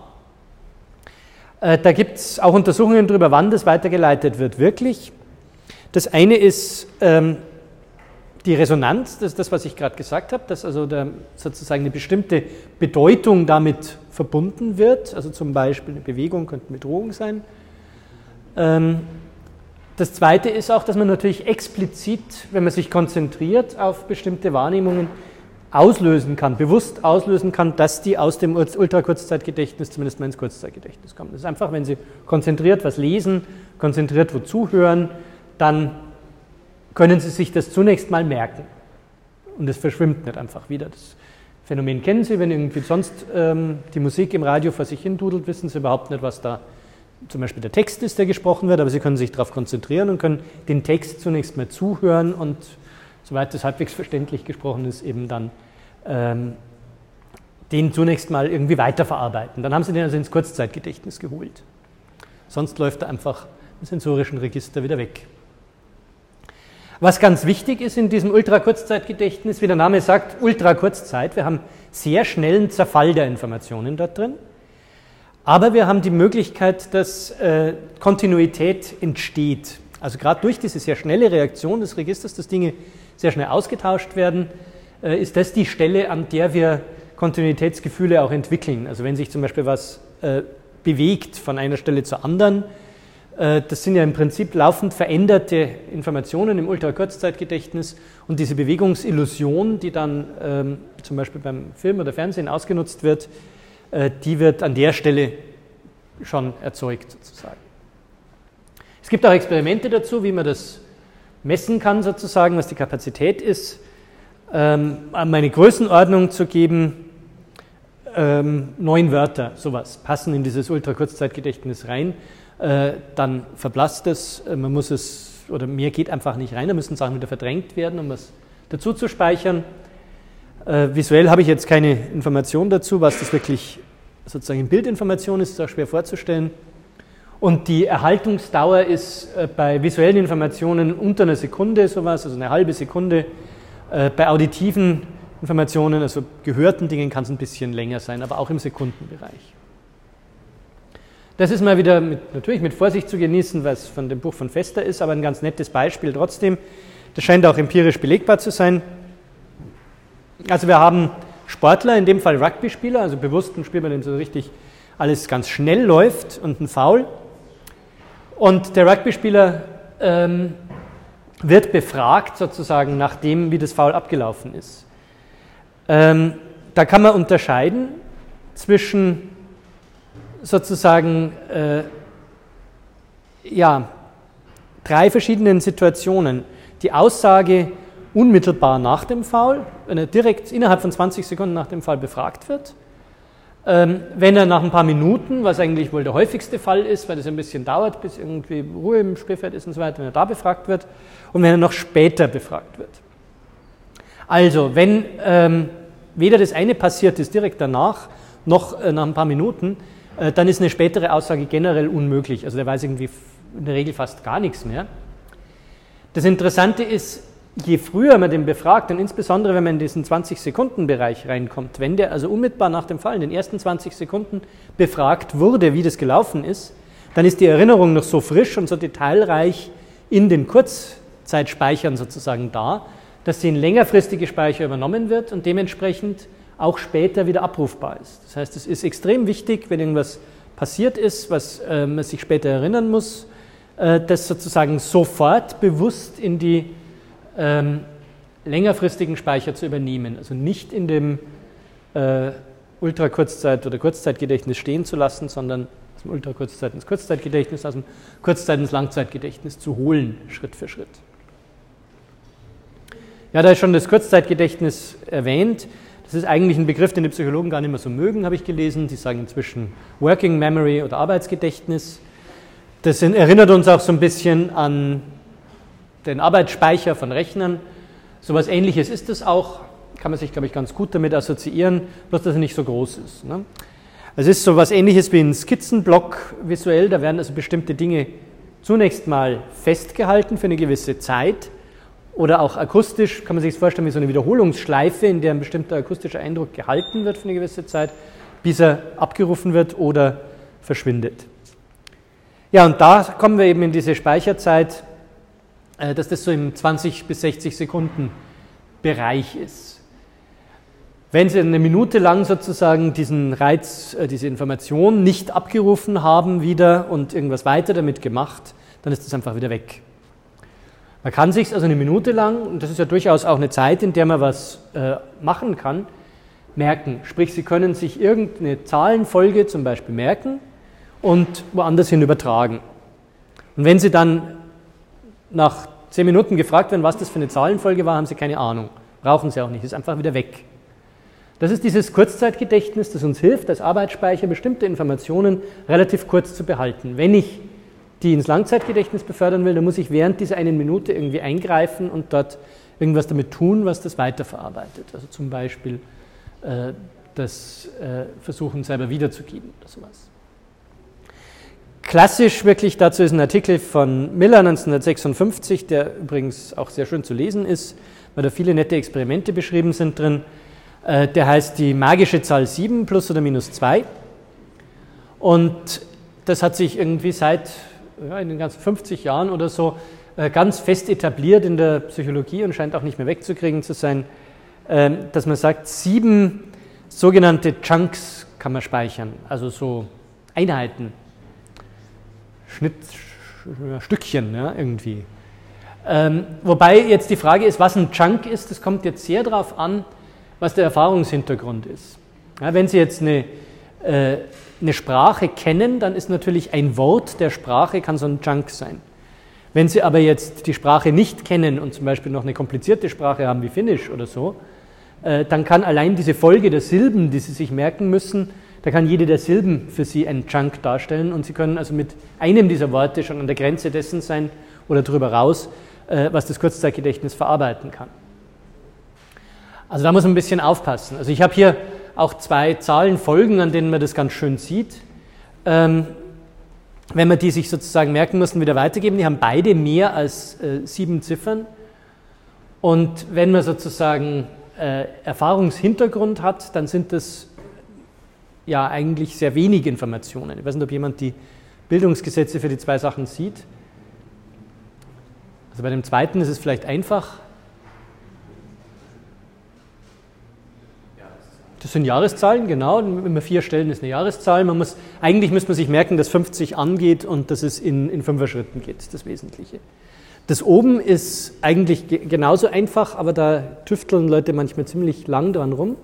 [SPEAKER 1] Da gibt es auch Untersuchungen darüber, wann das weitergeleitet wird wirklich. Das eine ist die Resonanz, das ist das, was ich gerade gesagt habe, dass also sozusagen eine bestimmte Bedeutung damit verbunden wird, also zum Beispiel eine Bewegung könnte eine Bedrohung sein. Das zweite ist auch, dass man natürlich explizit, wenn man sich konzentriert auf bestimmte Wahrnehmungen, auslösen kann, bewusst auslösen kann, dass die aus dem Ultrakurzzeitgedächtnis zumindest mal ins Kurzzeitgedächtnis kommen. Das ist einfach, wenn Sie konzentriert was lesen, konzentriert wo zuhören, dann können Sie sich das zunächst mal merken. Und es verschwimmt nicht einfach wieder. Das Phänomen kennen Sie, wenn irgendwie sonst die Musik im Radio vor sich hin dudelt, wissen Sie überhaupt nicht, was da zum Beispiel der Text ist, der gesprochen wird, aber Sie können sich darauf konzentrieren und können den Text zunächst mal zuhören und soweit das halbwegs verständlich gesprochen ist, eben dann den zunächst mal irgendwie weiterverarbeiten. Dann haben Sie den also ins Kurzzeitgedächtnis geholt. Sonst läuft er einfach im sensorischen Register wieder weg. Was ganz wichtig ist in diesem Ultrakurzzeitgedächtnis, wie der Name sagt, Ultrakurzzeit, wir haben sehr schnellen Zerfall der Informationen dort drin, aber wir haben die Möglichkeit, dass Kontinuität entsteht. Also gerade durch diese sehr schnelle Reaktion des Registers, dass Dinge sehr schnell ausgetauscht werden, ist das die Stelle, an der wir Kontinuitätsgefühle auch entwickeln. Also wenn sich zum Beispiel was bewegt von einer Stelle zur anderen, das sind ja im Prinzip laufend veränderte Informationen im Ultrakurzzeitgedächtnis und diese Bewegungsillusion, die dann zum Beispiel beim Film oder Fernsehen ausgenutzt wird, die wird an der Stelle schon erzeugt sozusagen. Es gibt auch Experimente dazu, wie man das messen kann sozusagen, was die Kapazität ist, um eine Größenordnung zu geben, 9 Wörter, sowas, passen in dieses Ultrakurzzeitgedächtnis rein, dann verblasst es, man muss es, oder mehr geht einfach nicht rein, da müssen Sachen wieder verdrängt werden, um was dazu zu speichern. Visuell habe ich jetzt keine Information dazu, was das wirklich sozusagen in Bildinformation ist auch schwer vorzustellen. Und die Erhaltungsdauer ist bei visuellen Informationen unter einer Sekunde sowas, also eine halbe Sekunde. Bei auditiven Informationen, also gehörten Dingen, kann es ein bisschen länger sein, aber auch im Sekundenbereich. Das ist mal wieder natürlich mit Vorsicht zu genießen, was von dem Buch von Vester ist, aber ein ganz nettes Beispiel trotzdem. Das scheint auch empirisch belegbar zu sein. Also wir haben Sportler, in dem Fall Rugby-Spieler, also bewusst ein Spiel, bei dem so richtig alles ganz schnell läuft und ein Foul. Und der Rugby-Spieler wird befragt sozusagen nach dem, wie das Foul abgelaufen ist. Da kann man unterscheiden zwischen sozusagen 3 verschiedenen Situationen. Die Aussage unmittelbar nach dem Foul, wenn er direkt innerhalb von 20 Sekunden nach dem Foul befragt wird, wenn er nach ein paar Minuten, was eigentlich wohl der häufigste Fall ist, weil das ein bisschen dauert, bis irgendwie Ruhe im Spielfeld ist und so weiter, wenn er da befragt wird und wenn er noch später befragt wird. Also, wenn weder das eine passiert ist direkt danach, noch nach ein paar Minuten, dann ist eine spätere Aussage generell unmöglich. Also der weiß irgendwie in der Regel fast gar nichts mehr. Das Interessante ist, je früher man den befragt und insbesondere wenn man in diesen 20-Sekunden-Bereich reinkommt, wenn der also unmittelbar nach dem Fall in den ersten 20 Sekunden befragt wurde, wie das gelaufen ist, dann ist die Erinnerung noch so frisch und so detailreich in den Kurzzeitspeichern sozusagen da, dass sie in längerfristige Speicher übernommen wird und dementsprechend auch später wieder abrufbar ist. Das heißt, es ist extrem wichtig, wenn irgendwas passiert ist, was man sich später erinnern muss, das sozusagen sofort bewusst in die längerfristigen Speicher zu übernehmen. Also nicht in dem Ultrakurzzeit- oder Kurzzeitgedächtnis stehen zu lassen, sondern aus dem Ultrakurzzeit ins Kurzzeitgedächtnis, aus dem Kurzzeit ins Langzeitgedächtnis zu holen, Schritt für Schritt. Ja, da ist schon das Kurzzeitgedächtnis erwähnt. Das ist eigentlich ein Begriff, den die Psychologen gar nicht mehr so mögen, habe ich gelesen. Die sagen inzwischen Working Memory oder Arbeitsgedächtnis. Das erinnert uns auch so ein bisschen an den Arbeitsspeicher von Rechnern. So etwas Ähnliches ist es auch, kann man sich, glaube ich, ganz gut damit assoziieren, bloß dass er nicht so groß ist. Ne? Also es ist so etwas Ähnliches wie ein Skizzenblock visuell, da werden also bestimmte Dinge zunächst mal festgehalten für eine gewisse Zeit oder auch akustisch, kann man sich das vorstellen wie so eine Wiederholungsschleife, in der ein bestimmter akustischer Eindruck gehalten wird für eine gewisse Zeit, bis er abgerufen wird oder verschwindet. Ja, und da kommen wir eben in diese Speicherzeit, dass das so im 20 bis 60 Sekunden Bereich ist. Wenn Sie eine Minute lang sozusagen diesen Reiz, diese Information nicht abgerufen haben wieder und irgendwas weiter damit gemacht, dann ist das einfach wieder weg. Man kann sich also eine Minute lang, und das ist ja durchaus auch eine Zeit, in der man was machen kann, merken. Sprich, Sie können sich irgendeine Zahlenfolge zum Beispiel merken und woanders hin übertragen. Und wenn Sie dann nach 10 Minuten gefragt werden, was das für eine Zahlenfolge war, haben Sie keine Ahnung. Brauchen Sie auch nicht, ist einfach wieder weg. Das ist dieses Kurzzeitgedächtnis, das uns hilft, als Arbeitsspeicher bestimmte Informationen relativ kurz zu behalten. Wenn ich die ins Langzeitgedächtnis befördern will, dann muss ich während dieser einen Minute irgendwie eingreifen und dort irgendwas damit tun, was das weiterverarbeitet. Also zum Beispiel das Versuchen, selber wiederzugeben oder sowas. Klassisch wirklich dazu ist ein Artikel von Miller 1956, der übrigens auch sehr schön zu lesen ist, weil da viele nette Experimente beschrieben sind drin. Der heißt die magische Zahl 7 plus oder minus 2. Und das hat sich irgendwie seit in den ganzen 50 Jahren oder so ganz fest etabliert in der Psychologie und scheint auch nicht mehr wegzukriegen zu sein, dass man sagt, 7 sogenannte Chunks kann man speichern, also so Einheiten, Stückchen, ja, irgendwie. Wobei jetzt die Frage ist, was ein Chunk ist, das kommt jetzt sehr darauf an, was der Erfahrungshintergrund ist. Ja, wenn Sie jetzt eine Sprache kennen, dann ist natürlich ein Wort der Sprache kann so ein Chunk sein. Wenn Sie aber jetzt die Sprache nicht kennen und zum Beispiel noch eine komplizierte Sprache haben wie Finnisch oder so, dann kann allein diese Folge der Silben, die Sie sich merken müssen, da kann jede der Silben für Sie einen Chunk darstellen und Sie können also mit einem dieser Worte schon an der Grenze dessen sein oder darüber raus, was das Kurzzeitgedächtnis verarbeiten kann. Also da muss man ein bisschen aufpassen. Also ich habe hier auch 2 Zahlenfolgen, an denen man das ganz schön sieht. Wenn man die sich sozusagen merken muss und wieder weitergeben, die haben beide mehr als 7 Ziffern. Und wenn man sozusagen Erfahrungshintergrund hat, dann sind das ja eigentlich sehr wenig Informationen. Ich weiß nicht, ob jemand die Bildungsgesetze für die 2 Sachen sieht. Also bei dem zweiten ist es vielleicht einfach. Das sind Jahreszahlen, genau. Immer 4 Stellen ist eine Jahreszahl. Eigentlich müsste man sich merken, dass 50 angeht und dass es in 5er Schritten geht. Das ist das Wesentliche. Das oben ist eigentlich genauso einfach, aber da tüfteln Leute manchmal ziemlich lang dran rum.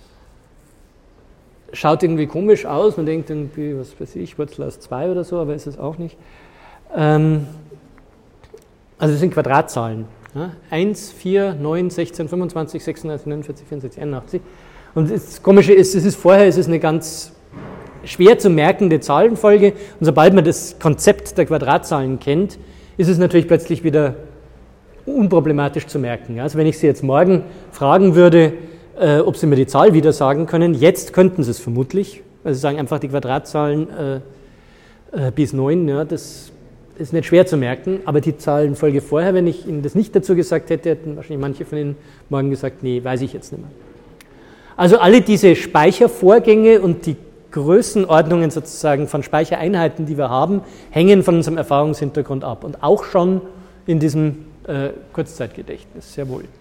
[SPEAKER 1] Schaut irgendwie komisch aus. Man denkt irgendwie, was weiß ich, Wurzel aus 2 oder so, aber ist es auch nicht. Also das sind Quadratzahlen. Ja? 1, 4, 9, 16, 25, 36, 49, 64, 81. Und das Komische ist, vorher ist es eine ganz schwer zu merkende Zahlenfolge und sobald man das Konzept der Quadratzahlen kennt, ist es natürlich plötzlich wieder unproblematisch zu merken. Also wenn ich Sie jetzt morgen fragen würde, ob Sie mir die Zahl wieder sagen können, jetzt könnten Sie es vermutlich. Also Sie sagen einfach die Quadratzahlen bis 9, ja, das ist nicht schwer zu merken, aber die Zahlenfolge vorher, wenn ich Ihnen das nicht dazu gesagt hätte, hätten wahrscheinlich manche von Ihnen morgen gesagt, nee, weiß ich jetzt nicht mehr. Also alle diese Speichervorgänge und die Größenordnungen sozusagen von Speichereinheiten, die wir haben, hängen von unserem Erfahrungshintergrund ab und auch schon in diesem Kurzzeitgedächtnis, sehr wohl.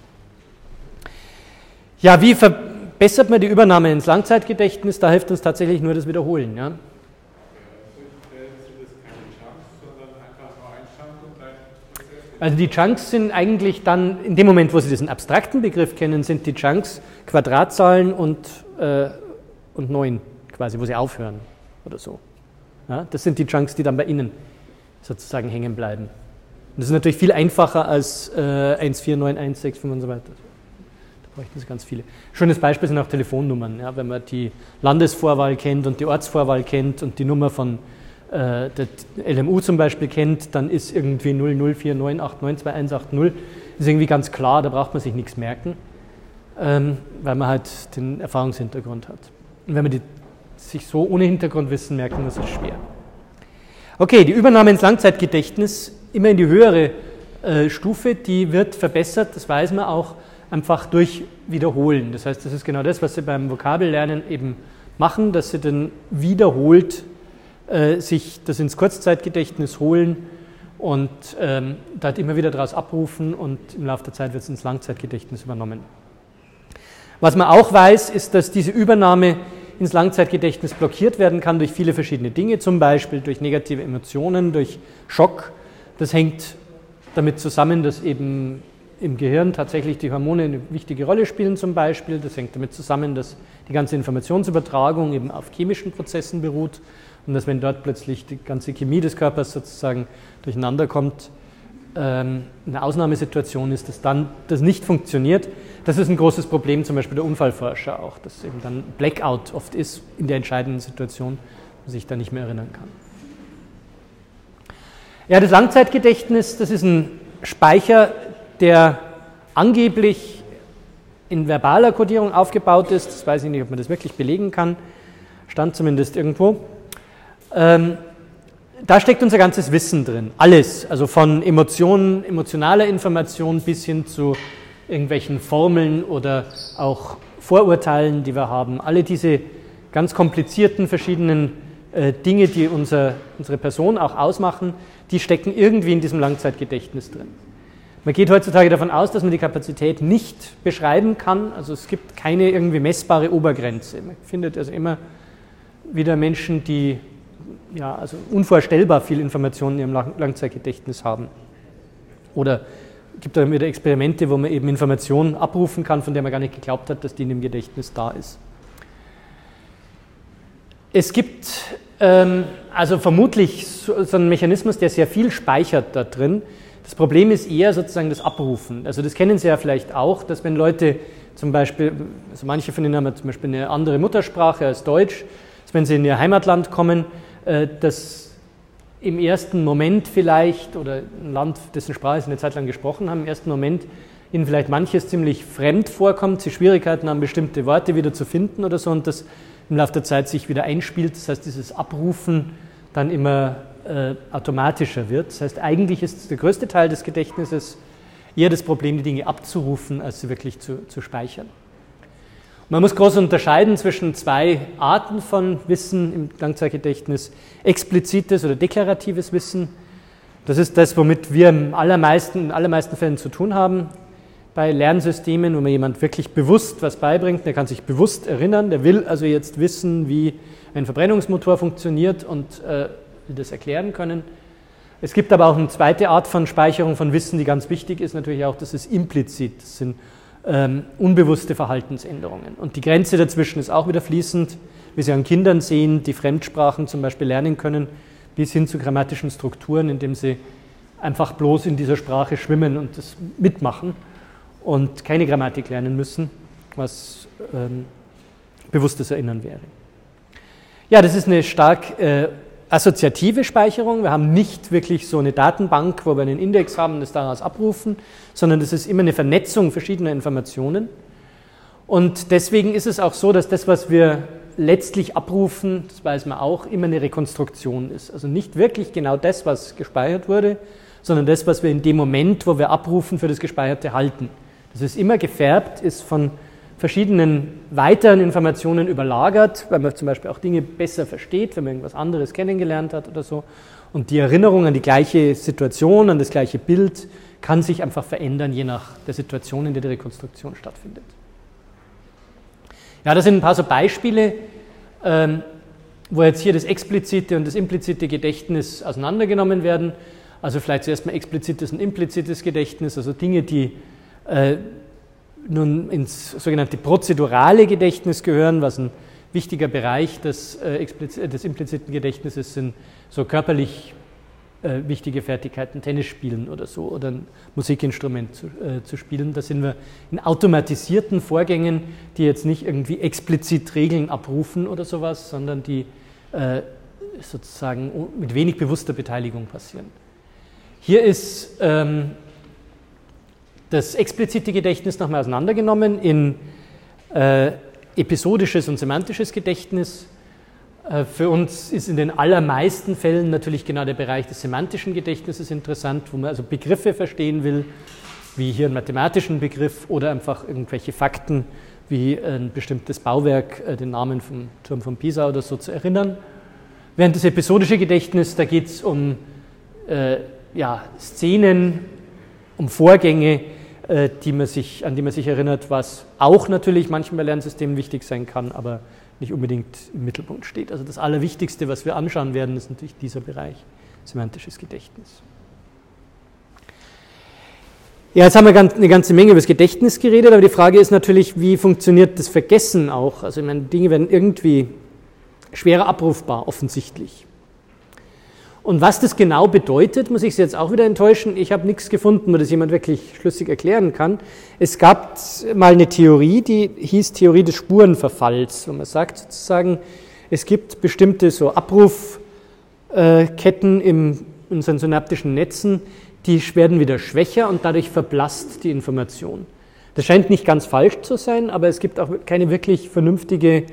[SPEAKER 1] Ja, wie verbessert man die Übernahme ins Langzeitgedächtnis? Da hilft uns tatsächlich nur das Wiederholen. Ja? Also die Chunks sind eigentlich dann, in dem Moment, wo Sie diesen abstrakten Begriff kennen, sind die Chunks Quadratzahlen und 9 quasi, wo sie aufhören oder so. Ja, das sind die Chunks, die dann bei Ihnen sozusagen hängen bleiben. Und das ist natürlich viel einfacher als 1, 4, 9, 1, 6, 5 und so weiter. Da bräuchten Sie ganz viele. Schönes Beispiel sind auch Telefonnummern. Ja, wenn man die Landesvorwahl kennt und die Ortsvorwahl kennt und die Nummer von der LMU zum Beispiel kennt, dann ist irgendwie 0049892180 ist irgendwie ganz klar, da braucht man sich nichts merken, weil man halt den Erfahrungshintergrund hat. Und wenn man sich so ohne Hintergrundwissen merken muss, ist es schwer. Okay, die Übernahme ins Langzeitgedächtnis, immer in die höhere Stufe, die wird verbessert, das weiß man auch, einfach durch Wiederholen. Das heißt, das ist genau das, was Sie beim Vokabellernen eben machen, dass Sie dann wiederholt sich das ins Kurzzeitgedächtnis holen und dort immer wieder daraus abrufen und im Laufe der Zeit wird es ins Langzeitgedächtnis übernommen. Was man auch weiß, ist, dass diese Übernahme ins Langzeitgedächtnis blockiert werden kann durch viele verschiedene Dinge, zum Beispiel durch negative Emotionen, durch Schock. Das hängt damit zusammen, dass eben im Gehirn tatsächlich die Hormone eine wichtige Rolle spielen zum Beispiel. Das hängt damit zusammen, dass die ganze Informationsübertragung eben auf chemischen Prozessen beruht und dass wenn dort plötzlich die ganze Chemie des Körpers sozusagen durcheinander kommt, eine Ausnahmesituation ist, dass dann das nicht funktioniert. Das ist ein großes Problem, zum Beispiel der Unfallforscher auch, dass eben dann Blackout oft ist in der entscheidenden Situation, man sich da nicht mehr erinnern kann. Ja, das Langzeitgedächtnis, das ist ein Speicher, der angeblich in verbaler Kodierung aufgebaut ist. Das weiß ich nicht, ob man das wirklich belegen kann. Stand zumindest irgendwo. Da steckt unser ganzes Wissen drin. Alles, also von Emotionen, emotionaler Information bis hin zu irgendwelchen Formeln oder auch Vorurteilen, die wir haben. Alle diese ganz komplizierten verschiedenen Dinge, die unsere Person auch ausmachen, die stecken irgendwie in diesem Langzeitgedächtnis drin. Man geht heutzutage davon aus, dass man die Kapazität nicht beschreiben kann. Also es gibt keine irgendwie messbare Obergrenze. Man findet also immer wieder Menschen, die ja, also unvorstellbar viel Informationen in ihrem Langzeitgedächtnis haben. Oder es gibt dann wieder Experimente, wo man eben Informationen abrufen kann, von der man gar nicht geglaubt hat, dass die in dem Gedächtnis da ist. Es gibt also vermutlich so einen Mechanismus, der sehr viel speichert da drin. Das Problem ist eher sozusagen das Abrufen. Also das kennen Sie ja vielleicht auch, dass wenn Leute zum Beispiel, also manche von Ihnen haben zum Beispiel eine andere Muttersprache als Deutsch, dass wenn sie in ihr Heimatland kommen, dass im ersten Moment vielleicht, oder ein Land, dessen Sprache sie eine Zeit lang gesprochen haben, im ersten Moment ihnen vielleicht manches ziemlich fremd vorkommt, sie Schwierigkeiten haben, bestimmte Worte wieder zu finden oder so und das im Laufe der Zeit sich wieder einspielt. Das heißt, dieses Abrufen dann immer automatischer wird. Das heißt, eigentlich ist der größte Teil des Gedächtnisses eher das Problem, die Dinge abzurufen, als sie wirklich zu speichern. Man muss groß unterscheiden zwischen zwei Arten von Wissen im Langzeitgedächtnis. Explizites oder deklaratives Wissen. Das ist das, womit wir in allermeisten Fällen zu tun haben. Bei Lernsystemen, wo man jemand wirklich bewusst was beibringt, der kann sich bewusst erinnern, der will also jetzt wissen, wie ein Verbrennungsmotor funktioniert und will das erklären können. Es gibt aber auch eine zweite Art von Speicherung von Wissen, die ganz wichtig ist, natürlich auch, das ist implizit, das sind unbewusste Verhaltensänderungen. Und die Grenze dazwischen ist auch wieder fließend, wie Sie an Kindern sehen, die Fremdsprachen zum Beispiel lernen können, bis hin zu grammatischen Strukturen, indem sie einfach bloß in dieser Sprache schwimmen und das mitmachen und keine Grammatik lernen müssen, was bewusstes Erinnern wäre. Ja, das ist eine stark assoziative Speicherung. Wir haben nicht wirklich so eine Datenbank, wo wir einen Index haben und das daraus abrufen, sondern das ist immer eine Vernetzung verschiedener Informationen. Und deswegen ist es auch so, dass das, was wir letztlich abrufen, das weiß man auch, immer eine Rekonstruktion ist. Also nicht wirklich genau das, was gespeichert wurde, sondern das, was wir in dem Moment, wo wir abrufen, für das Gespeicherte halten. Das ist immer gefärbt, ist von verschiedenen weiteren Informationen überlagert, weil man zum Beispiel auch Dinge besser versteht, wenn man irgendwas anderes kennengelernt hat oder so. Und die Erinnerung an die gleiche Situation, an das gleiche Bild, kann sich einfach verändern, je nach der Situation, in der die Rekonstruktion stattfindet. Ja, das sind ein paar so Beispiele, wo jetzt hier das explizite und das implizite Gedächtnis auseinandergenommen werden. Also vielleicht zuerst mal explizites und implizites Gedächtnis, also Dinge, die nun ins sogenannte prozedurale Gedächtnis gehören, was ein wichtiger Bereich des impliziten Gedächtnisses sind, so körperlich wichtige Fertigkeiten, Tennis spielen oder so, oder ein Musikinstrument zu spielen. Da sind wir in automatisierten Vorgängen, die jetzt nicht irgendwie explizit Regeln abrufen oder sowas, sondern die sozusagen mit wenig bewusster Beteiligung passieren. Hier ist das explizite Gedächtnis nochmal auseinandergenommen in episodisches und semantisches Gedächtnis. Für uns ist in den allermeisten Fällen natürlich genau der Bereich des semantischen Gedächtnisses interessant, wo man also Begriffe verstehen will, wie hier einen mathematischen Begriff oder einfach irgendwelche Fakten wie ein bestimmtes Bauwerk, den Namen vom Turm von Pisa oder so zu erinnern. Während das episodische Gedächtnis, da geht es um Szenen, um Vorgänge, an die man sich erinnert, was auch natürlich manchmal bei Lernsystemen wichtig sein kann, aber nicht unbedingt im Mittelpunkt steht. Also das Allerwichtigste, was wir anschauen werden, ist natürlich dieser Bereich, semantisches Gedächtnis. Ja, jetzt haben wir eine ganze Menge über das Gedächtnis geredet, aber die Frage ist natürlich, wie funktioniert das Vergessen auch? Also ich meine, Dinge werden irgendwie schwerer abrufbar, offensichtlich. Und was das genau bedeutet, muss ich Sie jetzt auch wieder enttäuschen. Ich habe nichts gefunden, wo das jemand wirklich schlüssig erklären kann. Es gab mal eine Theorie, die hieß Theorie des Spurenverfalls, wo man sagt sozusagen, es gibt bestimmte so Abrufketten in unseren synaptischen Netzen, die werden wieder schwächer und dadurch verblasst die Information. Das scheint nicht ganz falsch zu sein, aber es gibt auch keine wirklich vernünftigen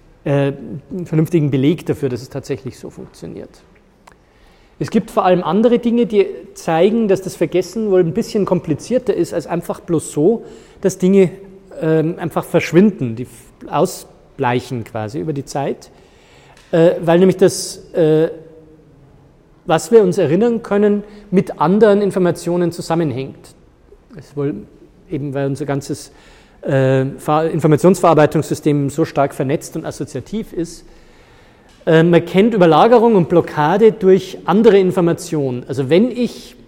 [SPEAKER 1] Beleg dafür, dass es tatsächlich so funktioniert. Es gibt vor allem andere Dinge, die zeigen, dass das Vergessen wohl ein bisschen komplizierter ist, als einfach bloß so, dass Dinge einfach verschwinden, die ausbleichen quasi über die Zeit, weil nämlich das, was wir uns erinnern können, mit anderen Informationen zusammenhängt. Das ist wohl eben, weil unser ganzes Informationsverarbeitungssystem so stark vernetzt und assoziativ ist. Man kennt Überlagerung und Blockade durch andere Informationen. Also wenn ich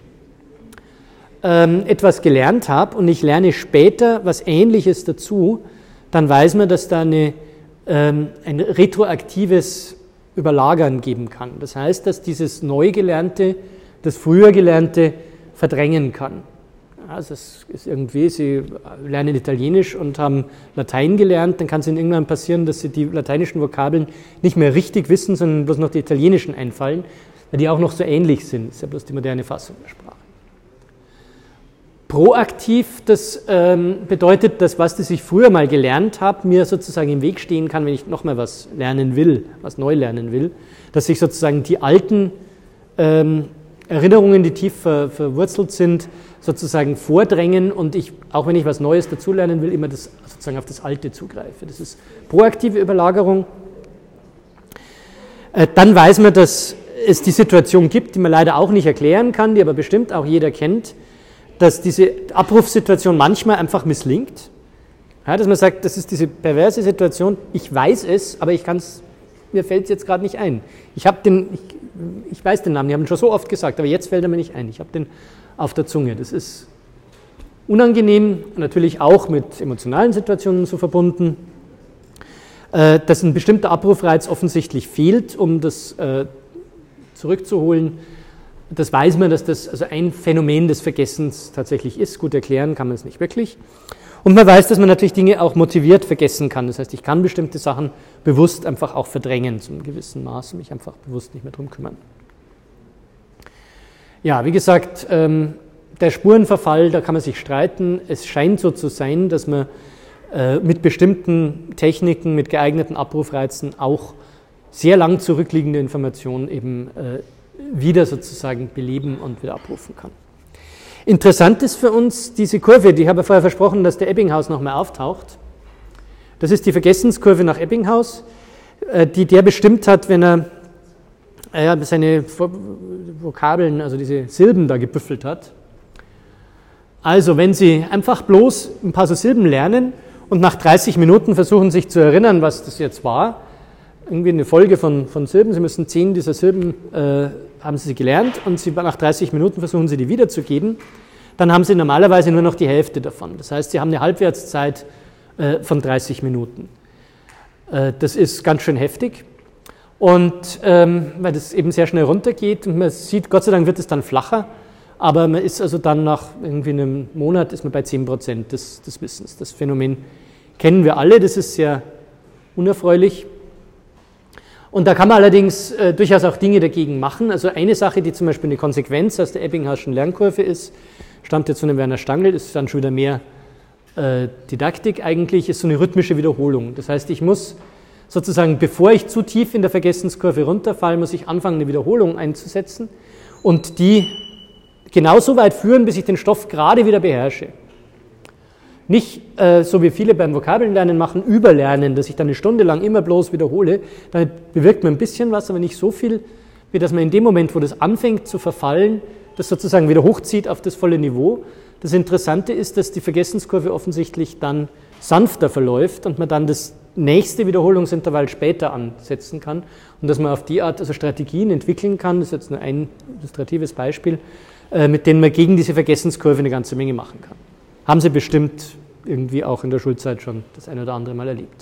[SPEAKER 1] etwas gelernt habe und ich lerne später was Ähnliches dazu, dann weiß man, dass da ein retroaktives Überlagern geben kann. Das heißt, dass dieses Neugelernte das früher Gelernte verdrängen kann. Also es ist irgendwie, Sie lernen Italienisch und haben Latein gelernt, dann kann es Ihnen irgendwann passieren, dass Sie die lateinischen Vokabeln nicht mehr richtig wissen, sondern bloß noch die italienischen einfallen, weil die auch noch so ähnlich sind. Das ist ja bloß die moderne Fassung der Sprache. Proaktiv, das bedeutet, dass was ich früher mal gelernt habe, mir sozusagen im Weg stehen kann, wenn ich nochmal was lernen will, was neu lernen will, dass sich sozusagen die alten Erinnerungen, die tief verwurzelt sind, sozusagen vordrängen und ich, auch wenn ich was Neues dazulernen will, immer das, sozusagen auf das Alte zugreife. Das ist proaktive Überlagerung. Dann weiß man, dass es die Situation gibt, die man leider auch nicht erklären kann, die aber bestimmt auch jeder kennt, dass diese Abrufsituation manchmal einfach misslingt. Ja, dass man sagt, das ist diese perverse Situation, ich weiß es, aber mir fällt es jetzt gerade nicht ein. Ich weiß den Namen, die haben ihn schon so oft gesagt, aber jetzt fällt er mir nicht ein. Ich habe den auf der Zunge. Das ist unangenehm, natürlich auch mit emotionalen Situationen so verbunden, dass ein bestimmter Abrufreiz offensichtlich fehlt, um das zurückzuholen. Das weiß man, dass das also ein Phänomen des Vergessens tatsächlich ist. Gut erklären kann man es nicht wirklich. Und man weiß, dass man natürlich Dinge auch motiviert vergessen kann. Das heißt, ich kann bestimmte Sachen bewusst einfach auch verdrängen, zu einem gewissen Maß, und mich einfach bewusst nicht mehr drum kümmern. Ja, wie gesagt, der Spurenverfall, da kann man sich streiten. Es scheint so zu sein, dass man mit bestimmten Techniken, mit geeigneten Abrufreizen auch sehr lang zurückliegende Informationen eben wieder sozusagen beleben und wieder abrufen kann. Interessant ist für uns diese Kurve, die habe ich vorher versprochen, dass der Ebbinghaus nochmal auftaucht. Das ist die Vergessenskurve nach Ebbinghaus, die der bestimmt hat, wenn er seine Vokabeln, also diese Silben da gebüffelt hat. Also wenn Sie einfach bloß ein paar so Silben lernen und nach 30 Minuten versuchen, sich zu erinnern, was das jetzt war, irgendwie eine Folge von Silben, Sie müssen 10 dieser Silben, haben Sie gelernt und nach 30 Minuten versuchen Sie die wiederzugeben, dann haben Sie normalerweise nur noch die Hälfte davon. Das heißt, Sie haben eine Halbwertszeit von 30 Minuten. Das ist ganz schön heftig. Und weil das eben sehr schnell runtergeht und man sieht, Gott sei Dank wird es dann flacher, aber man ist also dann nach irgendwie einem Monat ist man bei 10% des Wissens. Das Phänomen kennen wir alle, das ist sehr unerfreulich. Und da kann man allerdings durchaus auch Dinge dagegen machen. Also eine Sache, die zum Beispiel eine Konsequenz aus der Ebbinghauschen Lernkurve ist, stammt jetzt von dem Werner Stangl, ist dann schon wieder mehr Didaktik eigentlich, ist so eine rhythmische Wiederholung. Das heißt, ich muss sozusagen, bevor ich zu tief in der Vergessenskurve runterfalle, muss ich anfangen, eine Wiederholung einzusetzen und die genauso weit führen, bis ich den Stoff gerade wieder beherrsche. Nicht, so wie viele beim Vokabellernen machen, überlernen, dass ich dann eine Stunde lang immer bloß wiederhole. Damit bewirkt man ein bisschen was, aber nicht so viel, wie dass man in dem Moment, wo das anfängt zu verfallen, das sozusagen wieder hochzieht auf das volle Niveau. Das Interessante ist, dass die Vergessenskurve offensichtlich dann sanfter verläuft und man dann das nächste Wiederholungsintervall später ansetzen kann und dass man auf die Art also Strategien entwickeln kann, das ist jetzt nur ein illustratives Beispiel, mit denen man gegen diese Vergessenskurve eine ganze Menge machen kann. Haben Sie bestimmt irgendwie auch in der Schulzeit schon das ein oder andere Mal erlebt.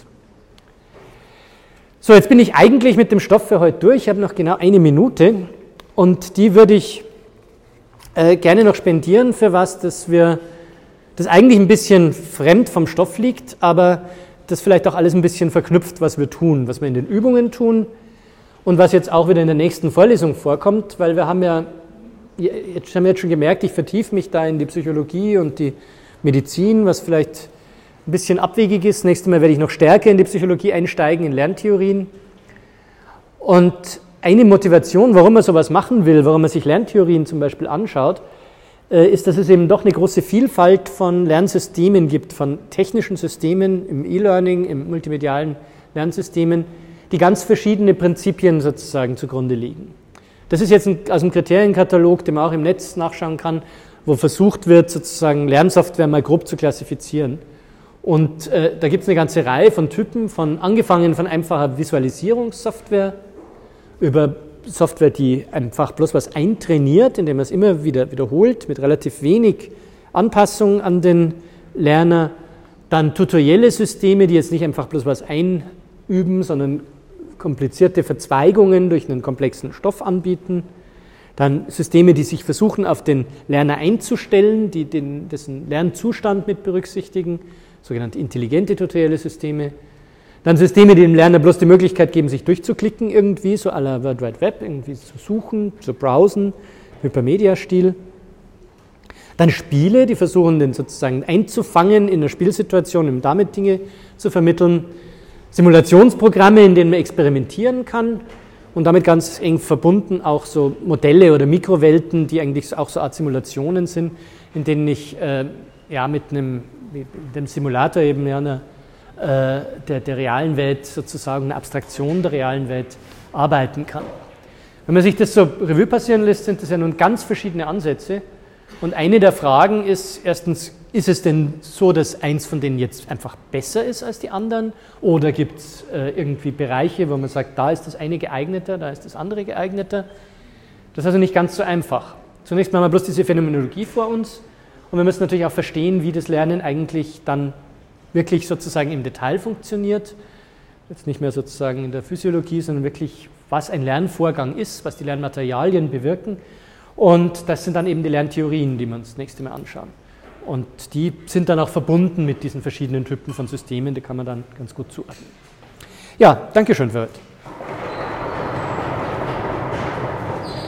[SPEAKER 1] So, jetzt bin ich eigentlich mit dem Stoff für heute durch. Ich habe noch genau 1 Minute und die würde ich gerne noch spendieren für was, das eigentlich ein bisschen fremd vom Stoff liegt, aber das vielleicht auch alles ein bisschen verknüpft, was wir tun, was wir in den Übungen tun und was jetzt auch wieder in der nächsten Vorlesung vorkommt, weil wir haben jetzt schon gemerkt, ich vertiefe mich da in die Psychologie und die Medizin, was vielleicht ein bisschen abwegig ist. Nächstes Mal werde ich noch stärker in die Psychologie einsteigen, in Lerntheorien. Und eine Motivation, warum man sowas machen will, warum man sich Lerntheorien zum Beispiel anschaut, ist, dass es eben doch eine große Vielfalt von Lernsystemen gibt, von technischen Systemen im E-Learning, im multimedialen Lernsystemen, die ganz verschiedene Prinzipien sozusagen zugrunde liegen. Das ist jetzt aus dem Kriterienkatalog, den man auch im Netz nachschauen kann, wo versucht wird, sozusagen Lernsoftware mal grob zu klassifizieren. Und da gibt es eine ganze Reihe von Typen, angefangen von einfacher Visualisierungssoftware, über Software, die einfach bloß was eintrainiert, indem man es immer wieder wiederholt, mit relativ wenig Anpassung an den Lerner. Dann tutorielle Systeme, die jetzt nicht einfach bloß was einüben, sondern komplizierte Verzweigungen durch einen komplexen Stoff anbieten. Dann Systeme, die sich versuchen, auf den Lerner einzustellen, die dessen Lernzustand mit berücksichtigen, sogenannte intelligente tutorielle Systeme. Dann Systeme, die dem Lerner bloß die Möglichkeit geben, sich durchzuklicken irgendwie, so à la World Wide Web, irgendwie zu suchen, zu browsen, Hypermedia-Stil. Dann Spiele, die versuchen, den sozusagen einzufangen in einer Spielsituation, um damit Dinge zu vermitteln. Simulationsprogramme, in denen man experimentieren kann. Und damit ganz eng verbunden auch so Modelle oder Mikrowelten, die eigentlich auch so Art Simulationen sind, in denen ich mit dem Simulator eben der realen Welt sozusagen, eine Abstraktion der realen Welt arbeiten kann. Wenn man sich das so Revue passieren lässt, sind das ja nun ganz verschiedene Ansätze. Und eine der Fragen ist erstens, ist es denn so, dass eins von denen jetzt einfach besser ist als die anderen? Oder gibt es irgendwie Bereiche, wo man sagt, da ist das eine geeigneter, da ist das andere geeigneter? Das ist also nicht ganz so einfach. Zunächst mal haben wir bloß diese Phänomenologie vor uns und wir müssen natürlich auch verstehen, wie das Lernen eigentlich dann wirklich sozusagen im Detail funktioniert. Jetzt nicht mehr sozusagen in der Physiologie, sondern wirklich, was ein Lernvorgang ist, was die Lernmaterialien bewirken. Und das sind dann eben die Lerntheorien, die wir uns das nächste Mal anschauen. Und die sind dann auch verbunden mit diesen verschiedenen Typen von Systemen, die kann man dann ganz gut zuordnen. Ja, danke schön für heute.